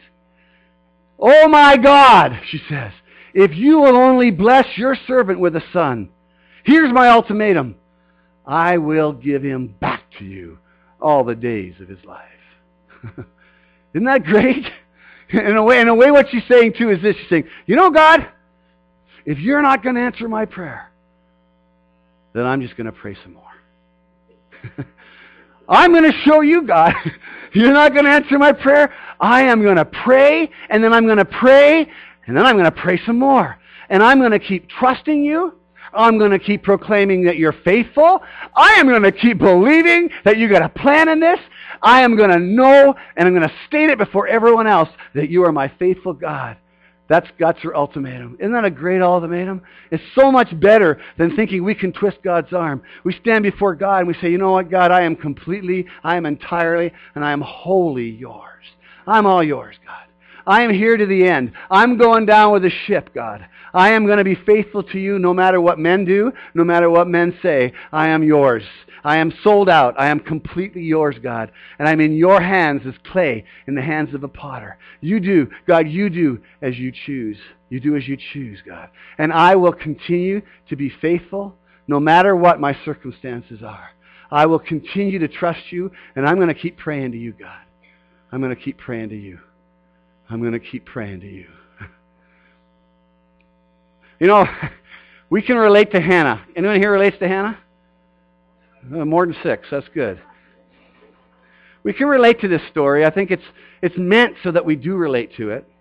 Oh my God, she says, if you will only bless your servant with a son, here's my ultimatum. I will give him back to you all the days of his life. Isn't that great? In a way, in a way, what she's saying too is this. She's saying, you know, God, if you're not going to answer my prayer, then I'm just going to pray some more. I'm going to show you, God. You're not going to answer my prayer. I am going to pray, and then I'm going to pray, and then I'm going to pray some more. And I'm going to keep trusting you. I'm going to keep proclaiming that you're faithful. I am going to keep believing that you got a plan in this. I am going to know, and I'm going to state it before everyone else, that you are my faithful God. That's, that's her ultimatum. Isn't that a great ultimatum? It's so much better than thinking we can twist God's arm. We stand before God and we say, you know what, God, I am completely, I am entirely, and I am wholly yours. I'm all yours, God. I am here to the end. I'm going down with the ship, God. I am going to be faithful to you no matter what men do, no matter what men say. I am yours. I am sold out. I am completely yours, God. And I'm in your hands as clay in the hands of a potter. You do, God, you do as you choose. You do as you choose, God. And I will continue to be faithful no matter what my circumstances are. I will continue to trust you, and I'm going to keep praying to you, God. I'm going to keep praying to you. I'm going to keep praying to you. You know, We can relate to Hannah. Anyone here relates to Hannah? Uh, more than six. That's good. We can relate to this story. I think it's it's meant so that we do relate to it.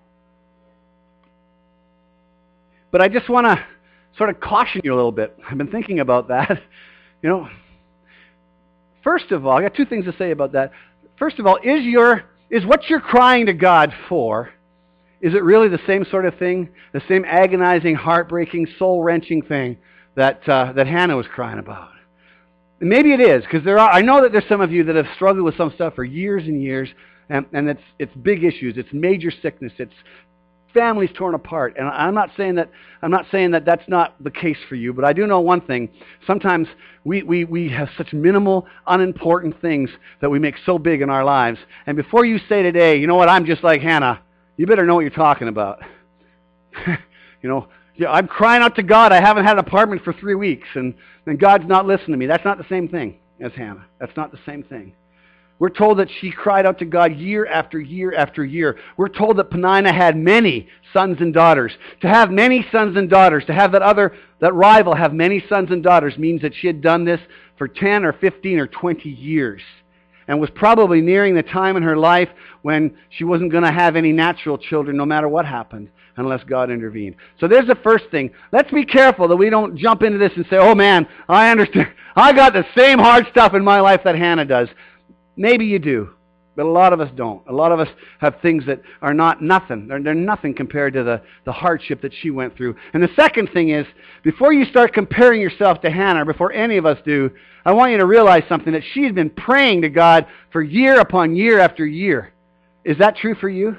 But I just want to sort of caution you a little bit. I've been thinking about that. You know, first of all, I got two things to say about that. First of all, is your is what you're crying to God for, is it really the same sort of thing, the same agonizing, heartbreaking, soul-wrenching thing that uh, that Hannah was crying about? And maybe it is, because there are. I know that there's some of you that have struggled with some stuff for years and years, and, and it's it's big issues, it's major sickness, it's families torn apart. And I'm not saying that I'm not saying that that's not the case for you, but I do know one thing. Sometimes we, we, we have such minimal, unimportant things that we make so big in our lives. And before you say today, you know what, I'm just like Hannah, you better know what you're talking about. You know, yeah, I'm crying out to God, I haven't had an apartment for three weeks, and, and God's not listening to me. That's not the same thing as Hannah. That's not the same thing. We're told that she cried out to God year after year after year. We're told that Peninnah had many sons and daughters. To have many sons and daughters, to have that other, that rival have many sons and daughters, means that she had done this for ten or fifteen or twenty years. And was probably nearing the time in her life when she wasn't going to have any natural children no matter what happened, unless God intervened. So there's the first thing. Let's be careful that we don't jump into this and say, oh man, I understand. I got the same hard stuff in my life that Hannah does. Maybe you do, but a lot of us don't. A lot of us have things that are not nothing. They're, they're nothing compared to the, the hardship that she went through. And the second thing is, before you start comparing yourself to Hannah, before any of us do, I want you to realize something, that she's been praying to God for year upon year after year. Is that true for you?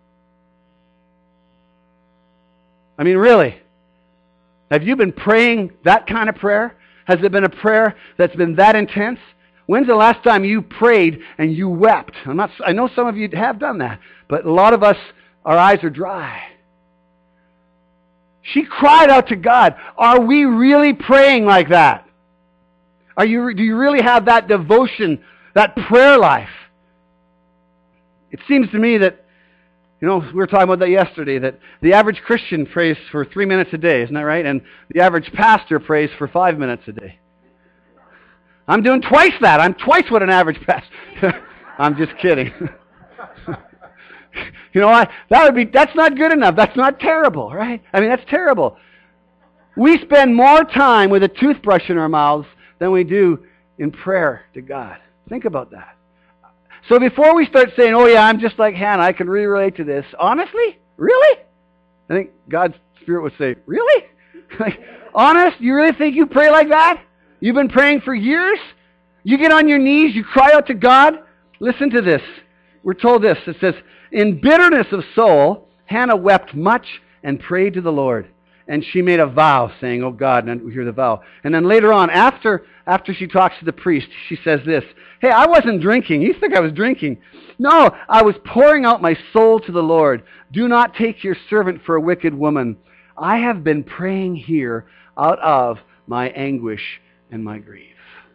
I mean, really? Have you been praying that kind of prayer? Has it been a prayer that's been that intense? When's the last time you prayed and you wept? I'm not, I know some of you have done that, but a lot of us, our eyes are dry. She cried out to God. Are we really praying like that? Are you, do you really have that devotion, that prayer life? It seems to me that, you know, we were talking about that yesterday, that the average Christian prays for three minutes a day, isn't that right? And the average pastor prays for five minutes a day. I'm doing twice that. I'm twice what an average pastor. I'm just kidding. You know what? That would be, that's not good enough. That's not terrible, right? I mean, that's terrible. We spend more time with a toothbrush in our mouths than we do in prayer to God. Think about that. So before we start saying, oh yeah, I'm just like Hannah, I can really relate to this. Honestly? Really? I think God's Spirit would say, really? Like, honest? You really think you pray like that? You've been praying for years? You get on your knees, you cry out to God? Listen to this. We're told this. It says, in bitterness of soul, Hannah wept much and prayed to the Lord. And she made a vow, saying, oh God, and we hear the vow. And then later on, after, after she talks to the priest, she says this, hey, I wasn't drinking. You think I was drinking? No, I was pouring out my soul to the Lord. Do not take your servant for a wicked woman. I have been praying here out of my anguish and my grief.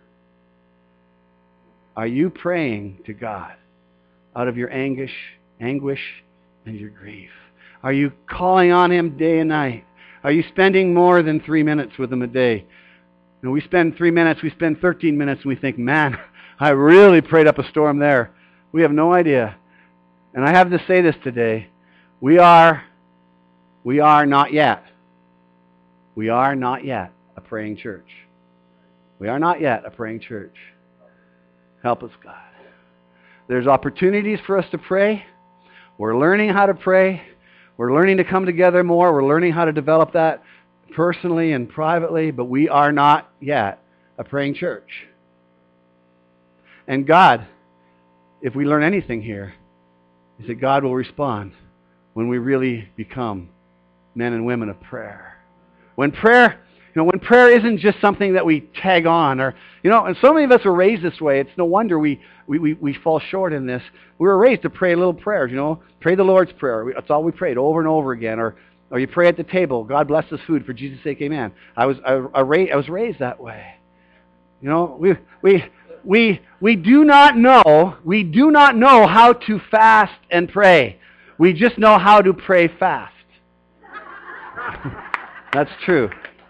Are you praying to God out of your anguish, anguish and your grief? Are you calling on Him day and night? Are you spending more than three minutes with Him a day? And we spend three minutes, we spend thirteen minutes, and we think, man, I really prayed up a storm there. We have no idea. And I have to say this today. We are, we are not yet. We are not yet a praying church. We are not yet a praying church. Help us, God. There's opportunities for us to pray. We're learning how to pray. We're learning to come together more. We're learning how to develop that personally and privately, but we are not yet a praying church. And God, if we learn anything here, is that God will respond when we really become men and women of prayer. When prayer... You know, when prayer isn't just something that we tag on, or, you know, and so many of us were raised this way. It's no wonder we, we, we, we fall short in this. We were raised to pray little prayers, you know, pray the Lord's Prayer. That's all we prayed over and over again. Or, or you pray at the table, God bless this food, for Jesus' sake, amen. I was, I, I, ra- I was raised that way. You know, we, we, we, we do not know, we do not know how to fast and pray. We just know how to pray fast. That's true.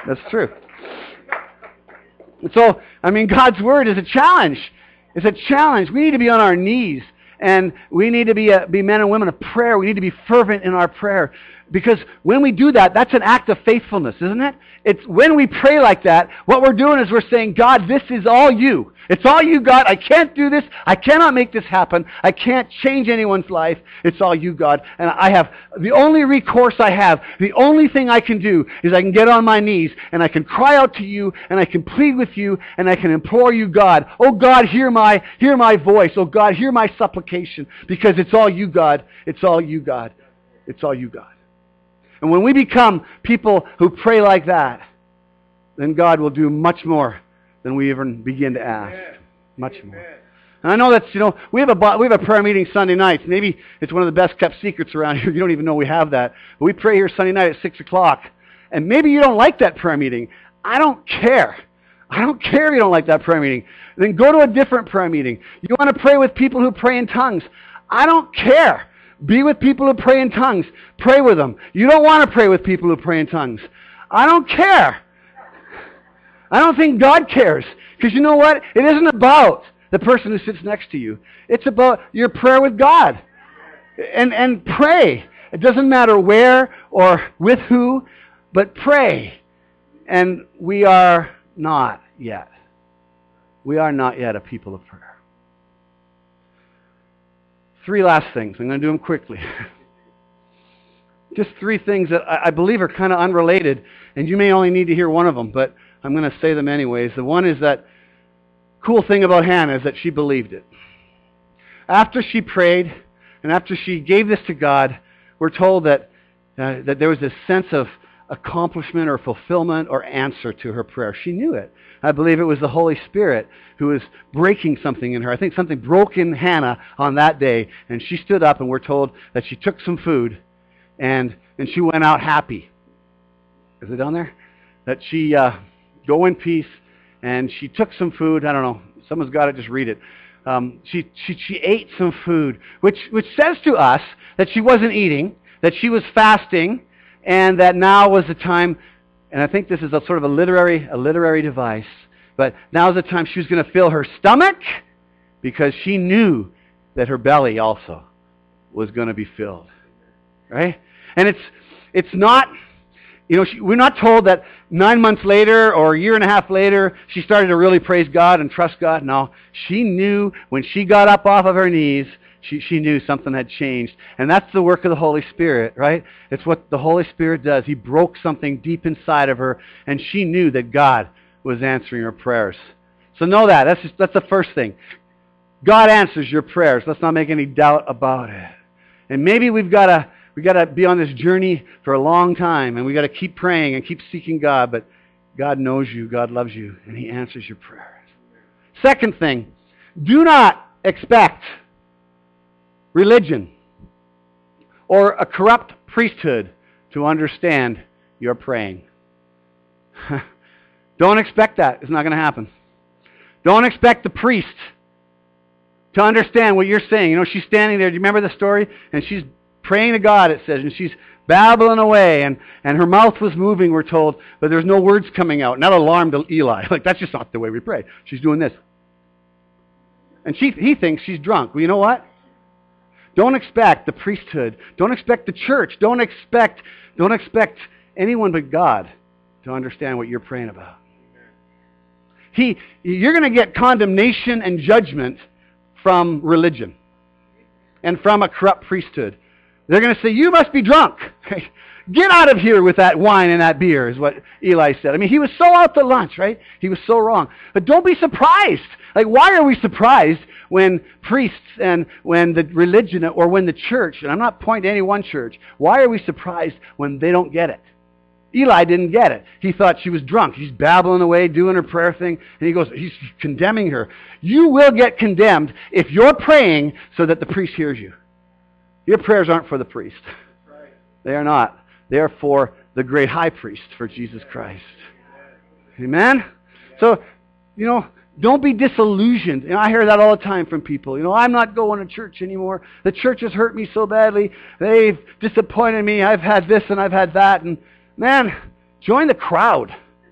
That's true. And so, I mean, God's Word is a challenge. It's a challenge. We need to be on our knees. And we need to be, a, be men and women of prayer. We need to be fervent in our prayer. Because when we do that, that's an act of faithfulness, isn't it? It's when we pray like that, what we're doing is we're saying, God, this is all you. It's all you, God. I can't do this. I cannot make this happen. I can't change anyone's life. It's all you, God. And I have, the only recourse I have, the only thing I can do is I can get on my knees and I can cry out to you and I can plead with you and I can implore you, God. Oh, God, hear my, hear my voice. Oh, God, hear my supplication, because it's all you, God. It's all you, God. It's all you, God. And when we become people who pray like that, then God will do much more than we even begin to ask. Amen. Much more. And I know that's, you know, we have a we have a prayer meeting Sunday nights. Maybe it's one of the best kept secrets around here. You don't even know we have that. But we pray here Sunday night at six o'clock. And maybe you don't like that prayer meeting. I don't care. I don't care if you don't like that prayer meeting. Then go to a different prayer meeting. You want to pray with people who pray in tongues. I don't care. Be with people who pray in tongues. Pray with them. You don't want to pray with people who pray in tongues. I don't care. I don't think God cares. Because you know what? It isn't about the person who sits next to you. It's about your prayer with God. And, and pray. It doesn't matter where or with who, but pray. And we are not yet. We are not yet a people of prayer. Three last things. I'm going to do them quickly. Just three things that I believe are kind of unrelated, and you may only need to hear one of them, but I'm going to say them anyways. The one is that cool thing about Hannah is that she believed it. After she prayed, and after she gave this to God, we're told that, uh, that there was this sense of accomplishment or fulfillment or answer to her prayer. She knew it. I believe it was the Holy Spirit who was breaking something in her. I think something broke in Hannah on that day, and she stood up, and we're told that she took some food, and, and she went out happy. Is it down there? That she uh, go in peace, and she took some food. I don't know. Someone's got it. Just read it. Um, she, she, she ate some food, which, which says to us that she wasn't eating, that she was fasting, and that now was the time. And I think this is a sort of a literary, a literary device. But now's the time she was going to fill her stomach, because she knew that her belly also was going to be filled. Right? And it's it's not, you know, she, we're not told that nine months later or a year and a half later she started to really praise God and trust God. No, she knew when she got up off of her knees, She, she knew something had changed. And that's the work of the Holy Spirit, right? It's what the Holy Spirit does. He broke something deep inside of her, and she knew that God was answering her prayers. So know that. That's, just, that's the first thing. God answers your prayers. Let's not make any doubt about it. And maybe we've got to we got to be on this journey for a long time, and we've got to keep praying and keep seeking God, but God knows you. God loves you, and He answers your prayers. Second thing, do not expect religion or a corrupt priesthood to understand your praying. Don't expect that. It's not going to happen. Don't expect the priest to understand what you're saying. You know, she's standing there. Do you remember the story? And she's praying to God, it says, and she's babbling away, and, and her mouth was moving, we're told, but there's no words coming out. And that alarmed Eli. Like, that's just not the way we pray. She's doing this. And she, he thinks she's drunk. Well, you know what? Don't expect the priesthood. Don't expect the church. Don't expect, don't expect anyone but God to understand what you're praying about. He, you're going to get condemnation and judgment from religion and from a corrupt priesthood. They're going to say, you must be drunk. Get out of here with that wine and that beer, is what Eli said. I mean, he was so out to lunch, right? He was so wrong. But don't be surprised. Like, why are we surprised when priests and when the religion or when the church, and I'm not pointing to any one church, why are we surprised when they don't get it? Eli didn't get it. He thought she was drunk. She's babbling away, doing her prayer thing, and he goes, he's condemning her. You will get condemned if you're praying so that the priest hears you. Your prayers aren't for the priest. They are not. They are for the great high priest, for Jesus Christ. Amen? So, you know, don't be disillusioned. You know, I hear that all the time from people. You know, I'm not going to church anymore. The church has hurt me so badly. They've disappointed me. I've had this and I've had that. And man, join the crowd.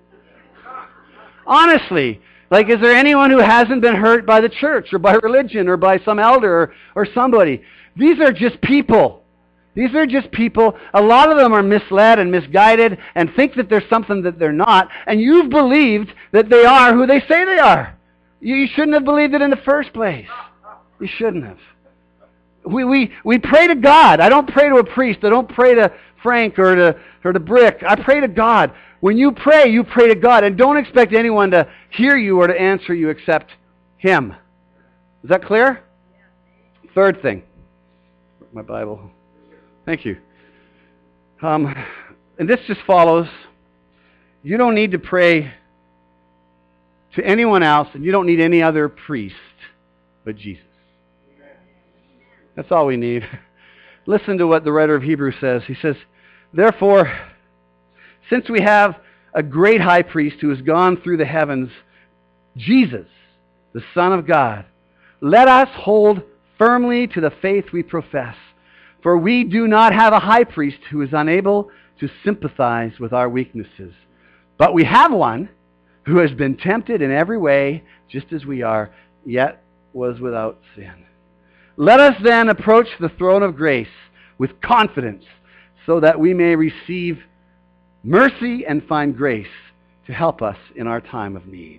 Honestly. Like, is there anyone who hasn't been hurt by the church or by religion or by some elder or, or somebody? These are just people. These are just people. A lot of them are misled and misguided and think that there's something that they're not. And you've believed that they are who they say they are. You, you shouldn't have believed it in the first place. You shouldn't have. We, we, we pray to God. I don't pray to a priest. I don't pray to Frank or to, or to Brick. I pray to God. When you pray, you pray to God. And don't expect anyone to hear you or to answer you except Him. Is that clear? Third thing. My Bible. Thank you. Um, and this just follows. You don't need to pray to anyone else, and you don't need any other priest but Jesus. That's all we need. Listen to what the writer of Hebrews says. He says, therefore, since we have a great high priest who has gone through the heavens, Jesus, the Son of God, let us hold firmly to the faith we profess. For we do not have a high priest who is unable to sympathize with our weaknesses. But we have one who has been tempted in every way, just as we are, yet was without sin. Let us then approach the throne of grace with confidence, so that we may receive mercy and find grace to help us in our time of need.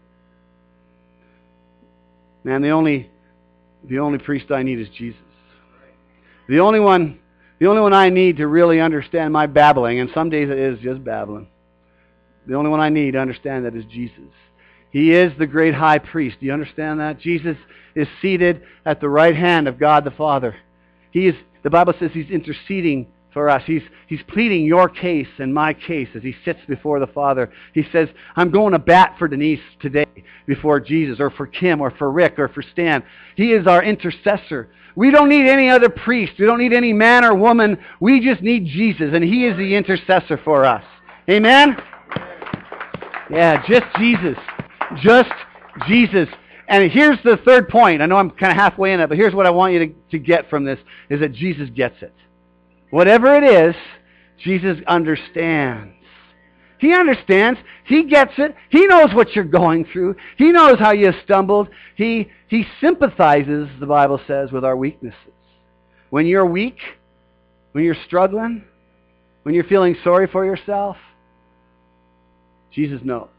Man, the only, the only priest I need is Jesus. The only one, the only one I need to really understand my babbling, and some days it is just babbling. The only one I need to understand that is Jesus. He is the great high priest. Do you understand that? Jesus is seated at the right hand of God the Father. He is, the Bible says He's interceding for us. He's, he's pleading your case and my case as He sits before the Father. He says, I'm going to bat for Denise today before Jesus, or for Kim, or for Rick, or for Stan. He is our intercessor. We don't need any other priest. We don't need any man or woman. We just need Jesus, and He is the intercessor for us. Amen? Yeah, just Jesus. Just Jesus. And here's the third point. I know I'm kind of halfway in it, but here's what I want you to, to get from this, is that Jesus gets it. Whatever it is, Jesus understands. He understands. He gets it. He knows what you're going through. He knows how you stumbled. He, he sympathizes, the Bible says, with our weaknesses. When you're weak, when you're struggling, when you're feeling sorry for yourself, Jesus knows.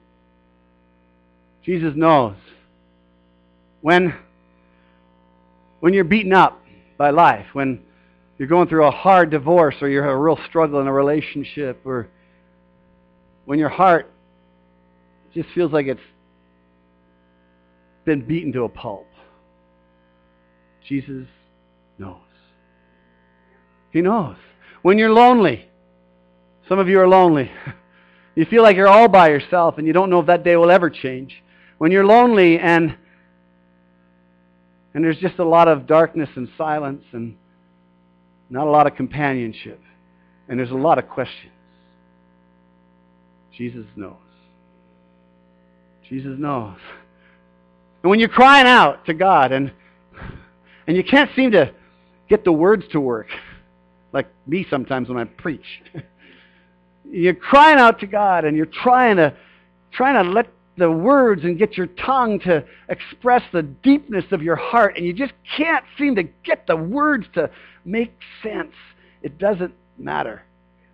Jesus knows. When, when you're beaten up by life, when you're going through a hard divorce, or you're a real struggle in a relationship, or when your heart just feels like it's been beaten to a pulp, Jesus knows. He knows. When you're lonely, some of you are lonely. You feel like you're all by yourself and you don't know if that day will ever change. When you're lonely and and there's just a lot of darkness and silence and not a lot of companionship, and there's a lot of questions, Jesus knows. Jesus knows. And when you're crying out to God and and you can't seem to get the words to work, like me sometimes when I preach, you're crying out to God and you're trying to trying to let the words and get your tongue to express the deepness of your heart, and you just can't seem to get the words to make sense. It doesn't matter,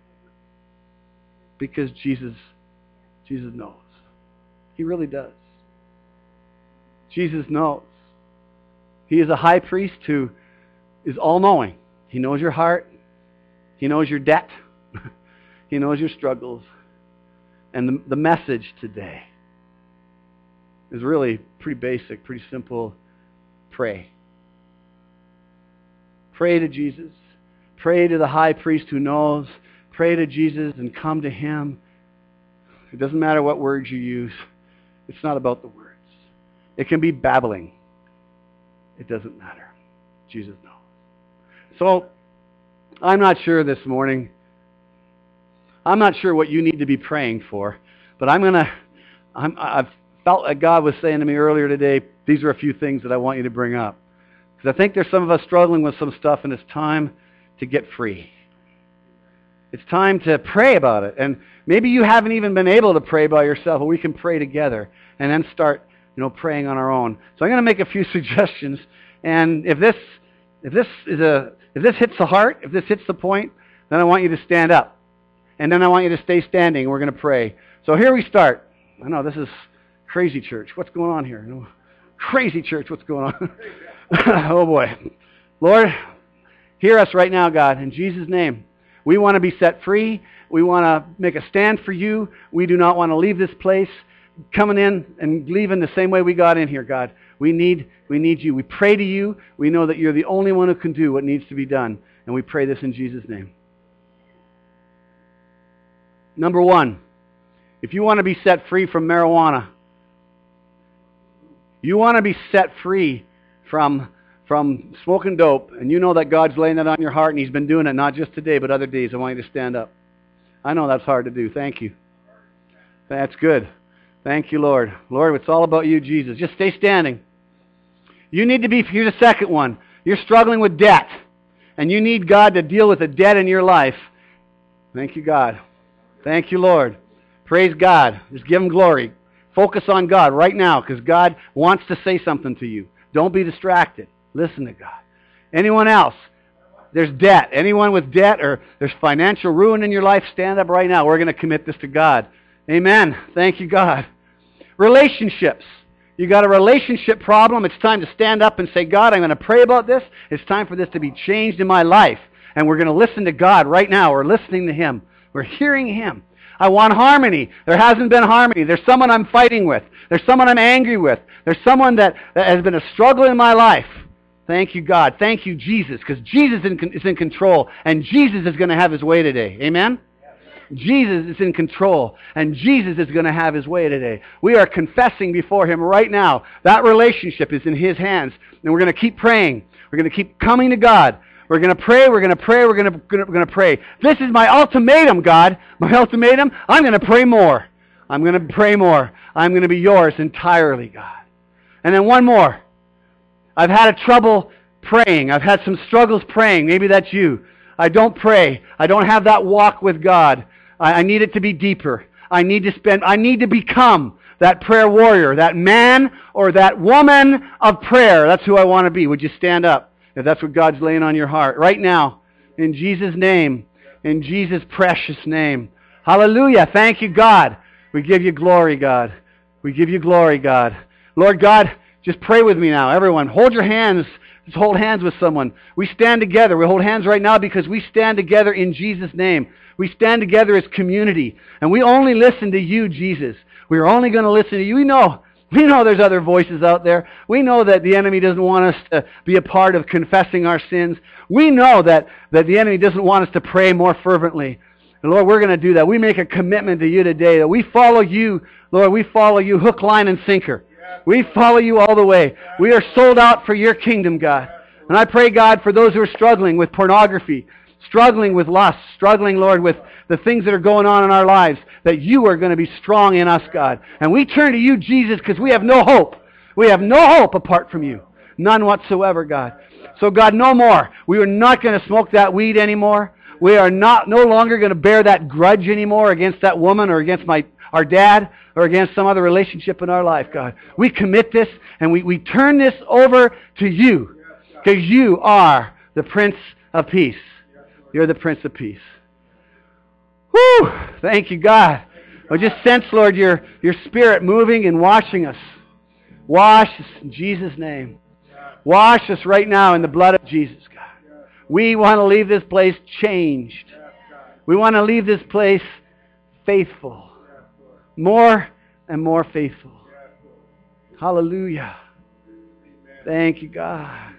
because Jesus Jesus knows. He really does. Jesus knows. He is a high priest who is all-knowing. He knows your heart. He knows your debt. He knows your struggles. And the, the message today is really pretty basic, pretty simple. Pray. Pray to Jesus. Pray to the high priest who knows. Pray to Jesus and come to Him. It doesn't matter what words you use. It's not about the words. It can be babbling. It doesn't matter. Jesus knows. So, I'm not sure this morning. I'm not sure what you need to be praying for, but I'm going to, I've felt like God was saying to me earlier today, these are a few things that I want you to bring up. Because I think there's some of us struggling with some stuff, and it's time to get free. It's time to pray about it. And maybe you haven't even been able to pray by yourself, but we can pray together and then start, you know, praying on our own. So I'm going to make a few suggestions. And if this, if this is a, if this hits the heart, if this hits the point, then I want you to stand up. And then I want you to stay standing. We're going to pray. So here we start. I know this is crazy church. What's going on here? No, crazy church. What's going on? Oh boy. Lord, hear us right now, God, in Jesus' name. We want to be set free. We want to make a stand for you. We do not want to leave this place coming in and leaving the same way we got in here, God. We need, we need you. We pray to you. We know that you're the only one who can do what needs to be done. And we pray this in Jesus' name. Number one, if you want to be set free from marijuana, you want to be set free from from smoking dope, and you know that God's laying that on your heart, and He's been doing it not just today, but other days, I want you to stand up. I know that's hard to do. Thank you. That's good. Thank you, Lord. Lord, it's all about you, Jesus. Just stay standing. You need to be, here's the second one. You're struggling with debt, and you need God to deal with the debt in your life. Thank you, God. Thank you, Lord. Praise God. Just give Him glory. Focus on God right now, because God wants to say something to you. Don't be distracted. Listen to God. Anyone else? There's debt. Anyone with debt or there's financial ruin in your life, stand up right now. We're going to commit this to God. Amen. Thank you, God. Relationships. You got a relationship problem. It's time to stand up and say, God, I'm going to pray about this. It's time for this to be changed in my life. And we're going to listen to God right now. We're listening to Him. We're hearing Him. I want harmony. There hasn't been harmony. There's someone I'm fighting with. There's someone I'm angry with. There's someone that, that has been a struggle in my life. Thank you, God. Thank you, Jesus, because Jesus is in control, and Jesus is going to have His way today. Amen? Jesus is in control, and Jesus is going to have His way today. We are confessing before Him right now. That relationship is in His hands, and we're going to keep praying. We're going to keep coming to God. We're going to pray, we're going to pray, we're going to, we're going to pray. This is my ultimatum, God. My ultimatum, I'm going to pray more. I'm going to pray more. I'm going to be yours entirely, God. And then one more. I've had a trouble praying. I've had some struggles praying. Maybe that's you. I don't pray. I don't have that walk with God. I, I need it to be deeper. I need to spend, I need to become that prayer warrior, that man or that woman of prayer. That's who I want to be. Would you stand up if that's what God's laying on your heart right now? In Jesus' name. In Jesus' precious name. Hallelujah. Thank you, God. We give you glory, God. We give you glory, God. Lord God, just pray with me now. Everyone, hold your hands. Just hold hands with someone. We stand together. We hold hands right now because we stand together in Jesus' name. We stand together as community. And we only listen to you, Jesus. We're only going to listen to you. We know, we know there's other voices out there. We know that the enemy doesn't want us to be a part of confessing our sins. We know that, that the enemy doesn't want us to pray more fervently. And Lord, we're going to do that. We make a commitment to you today that we follow you. Lord, we follow you hook, line, and sinker. We follow you all the way. We are sold out for your kingdom, God. And I pray, God, for those who are struggling with pornography, struggling with lust, struggling, Lord, with the things that are going on in our lives, that you are going to be strong in us, God. And we turn to you, Jesus, because we have no hope. We have no hope apart from you. None whatsoever, God. So, God, no more. We are not going to smoke that weed anymore. We are not no longer going to bear that grudge anymore against that woman or against my our dad or against some other relationship in our life, God. We commit this and we, we turn this over to you because you are the Prince of Peace. You're the Prince of Peace. Whew! Thank you, God. I just sense, Lord, your, your Spirit moving and washing us. Wash us in Jesus' name. Wash us right now in the blood of Jesus, God. We want to leave this place changed. We want to leave this place faithful. More and more faithful. Hallelujah. Thank you, God.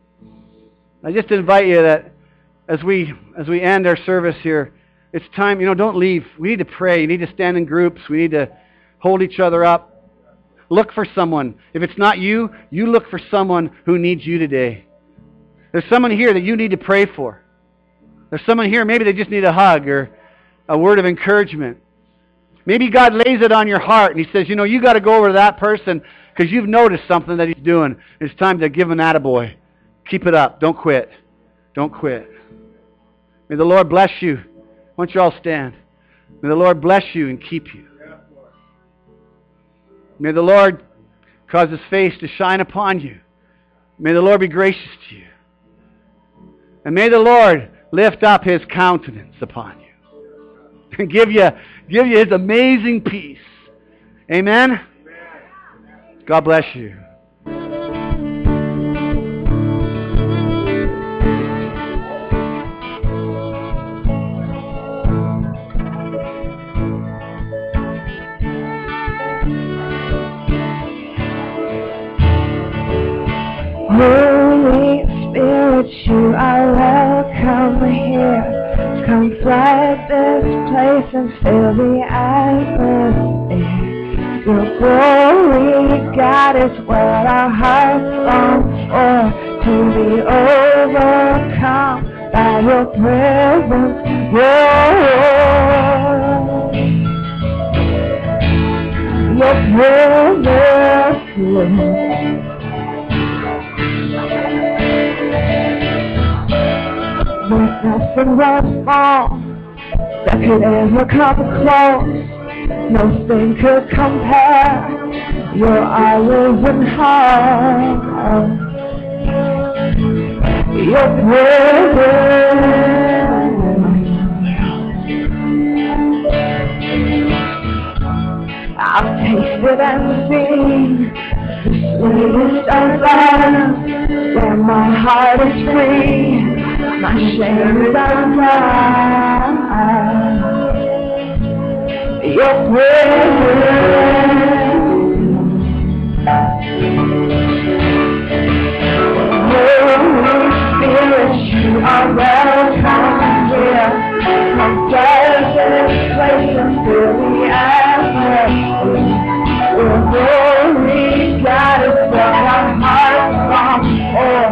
I just invite you that as we as we end our service here, it's time, you know, don't leave. We need to pray. You need to stand in groups. We need to hold each other up. Look for someone. If it's not you, you look for someone who needs you today. There's someone here that you need to pray for. There's someone here, maybe they just need a hug or a word of encouragement. Maybe God lays it on your heart and He says, you know, you got to go over to that person because you've noticed something that he's doing. It's time to give him an attaboy. Keep it up. Don't quit. Don't quit. May the Lord bless you. Why don't you all stand? May the Lord bless you and keep you. May the Lord cause His face to shine upon you. May the Lord be gracious to you. And may the Lord lift up His countenance upon you. And give you, give you His amazing peace. Amen? God bless you. Holy Spirit, you are welcome here. Come flood this place and fill the atmosphere. Your glory, God, is what our hearts long for. To be overcome by your presence, Lord. Your presence, Lord. There's nothing that's small that could ever come close. Nothing could compare. You're always in heart. Your presence. I've tasted and seen the sweetest of love, where my heart is free. My shame is undone. Your presence, Holy Spirit, you are welcome here. Come flood this place and fill the atmosphere. Your glory, God, is what our hearts long for.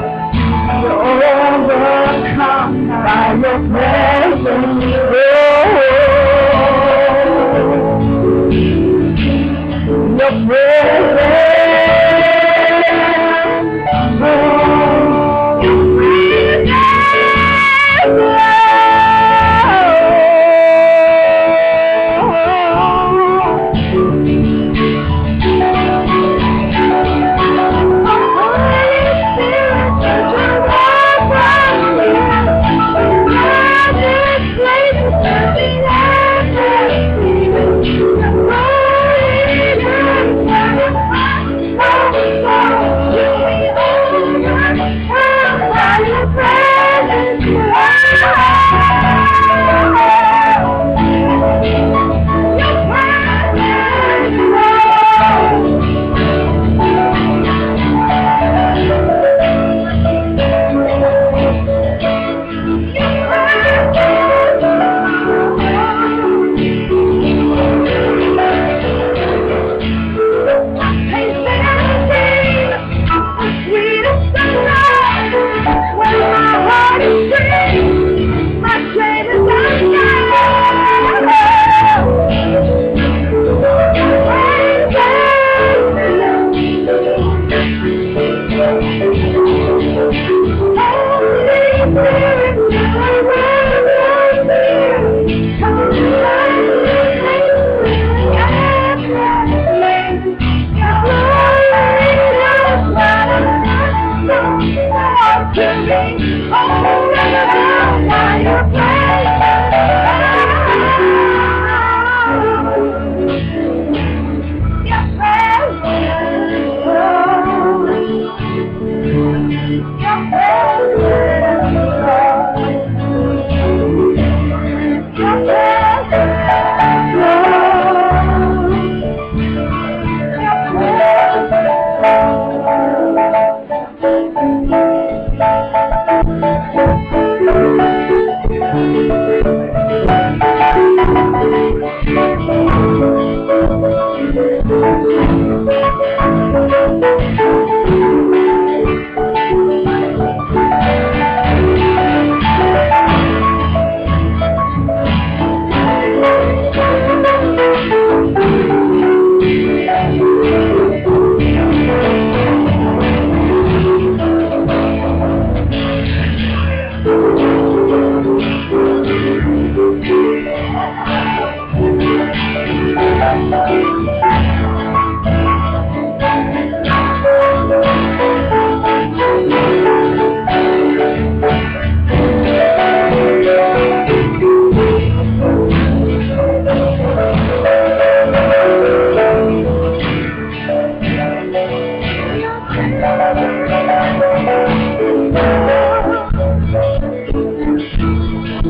Overcome by your presence, Lord. Your presence, Lord. Your presence, Lord.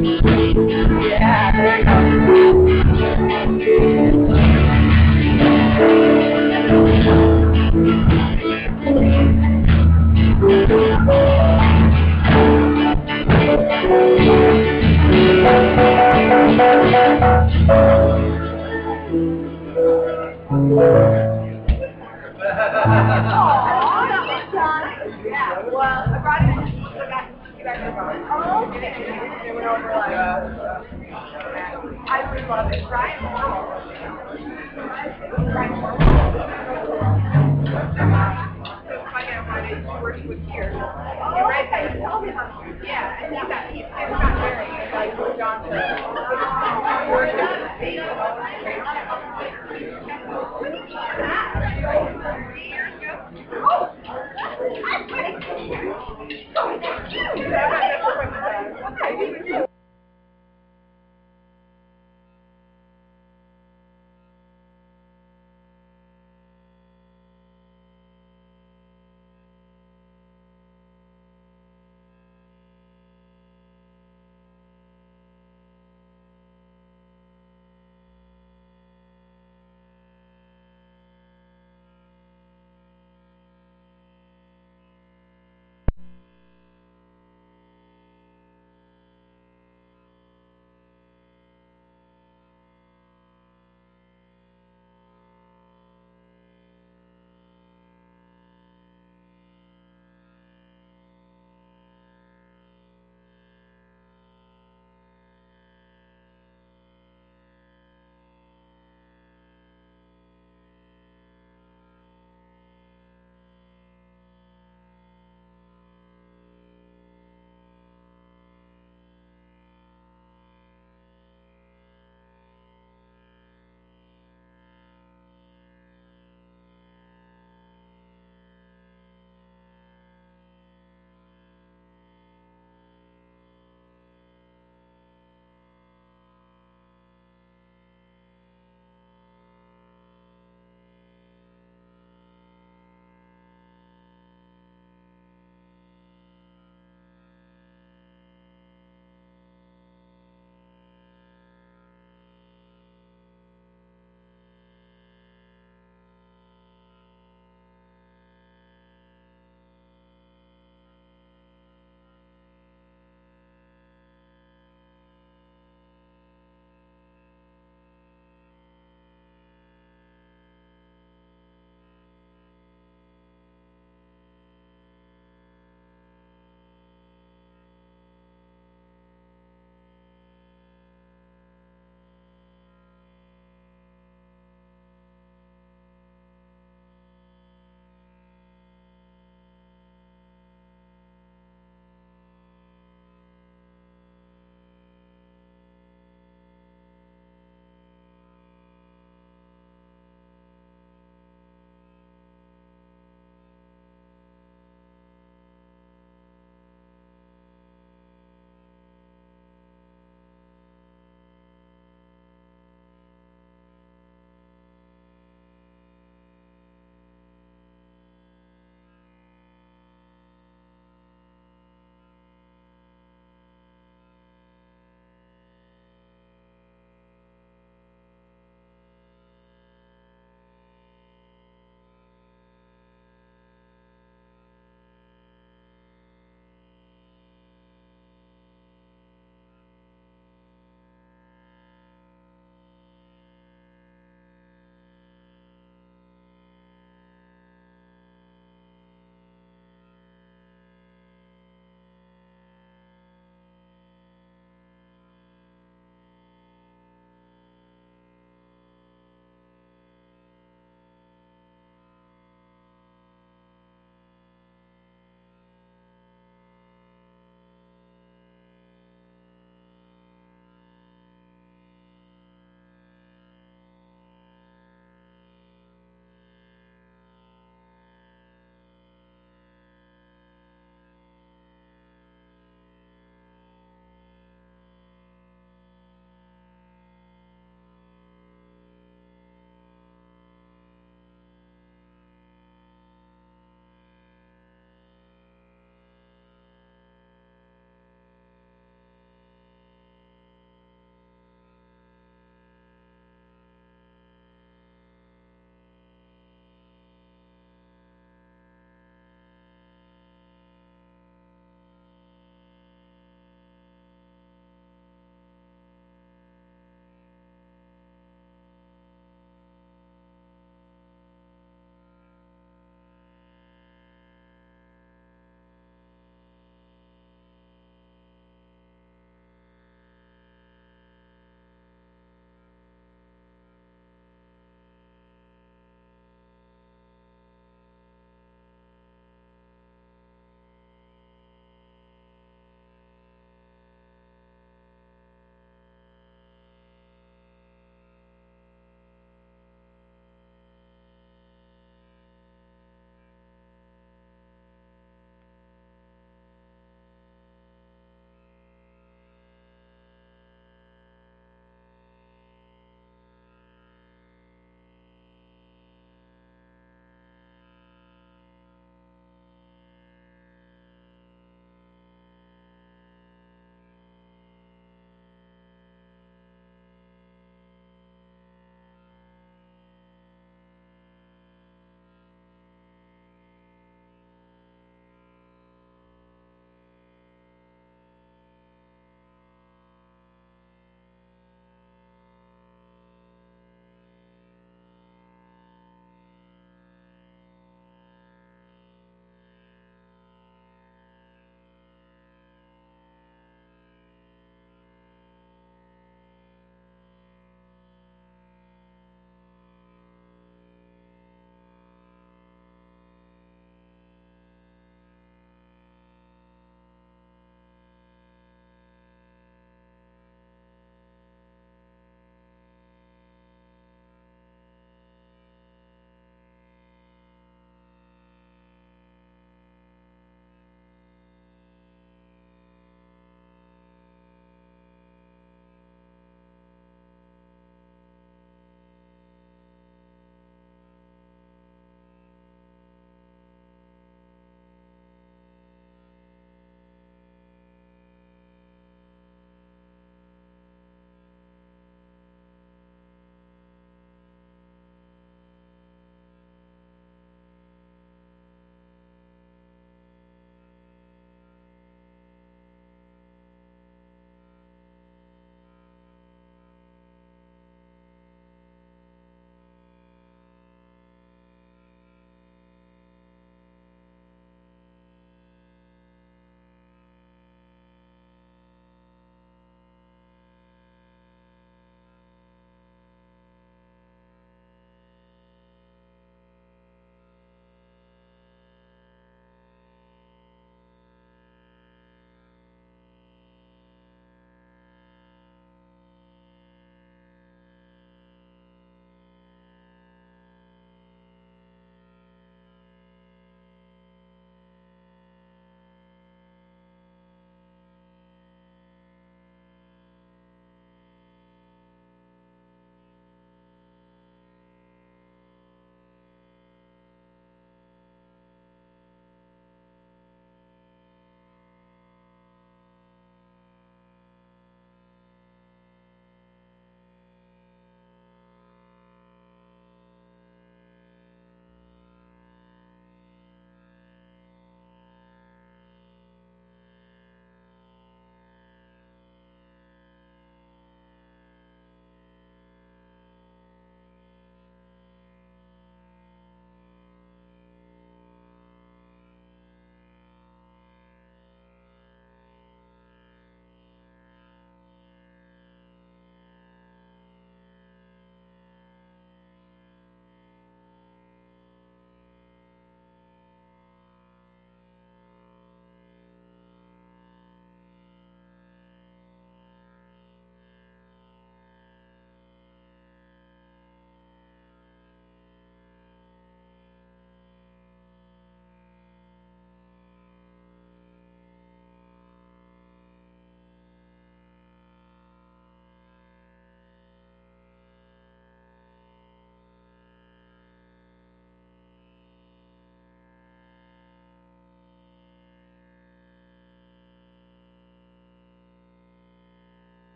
Yeah, there you Yeah, well, I brought it in. Oh, okay. It went over like, I really love it. Ryan Moore. Ryan Moore. So find out why they work with here. You're right there. Yeah, and he got, he got married. Like, moved on to worship.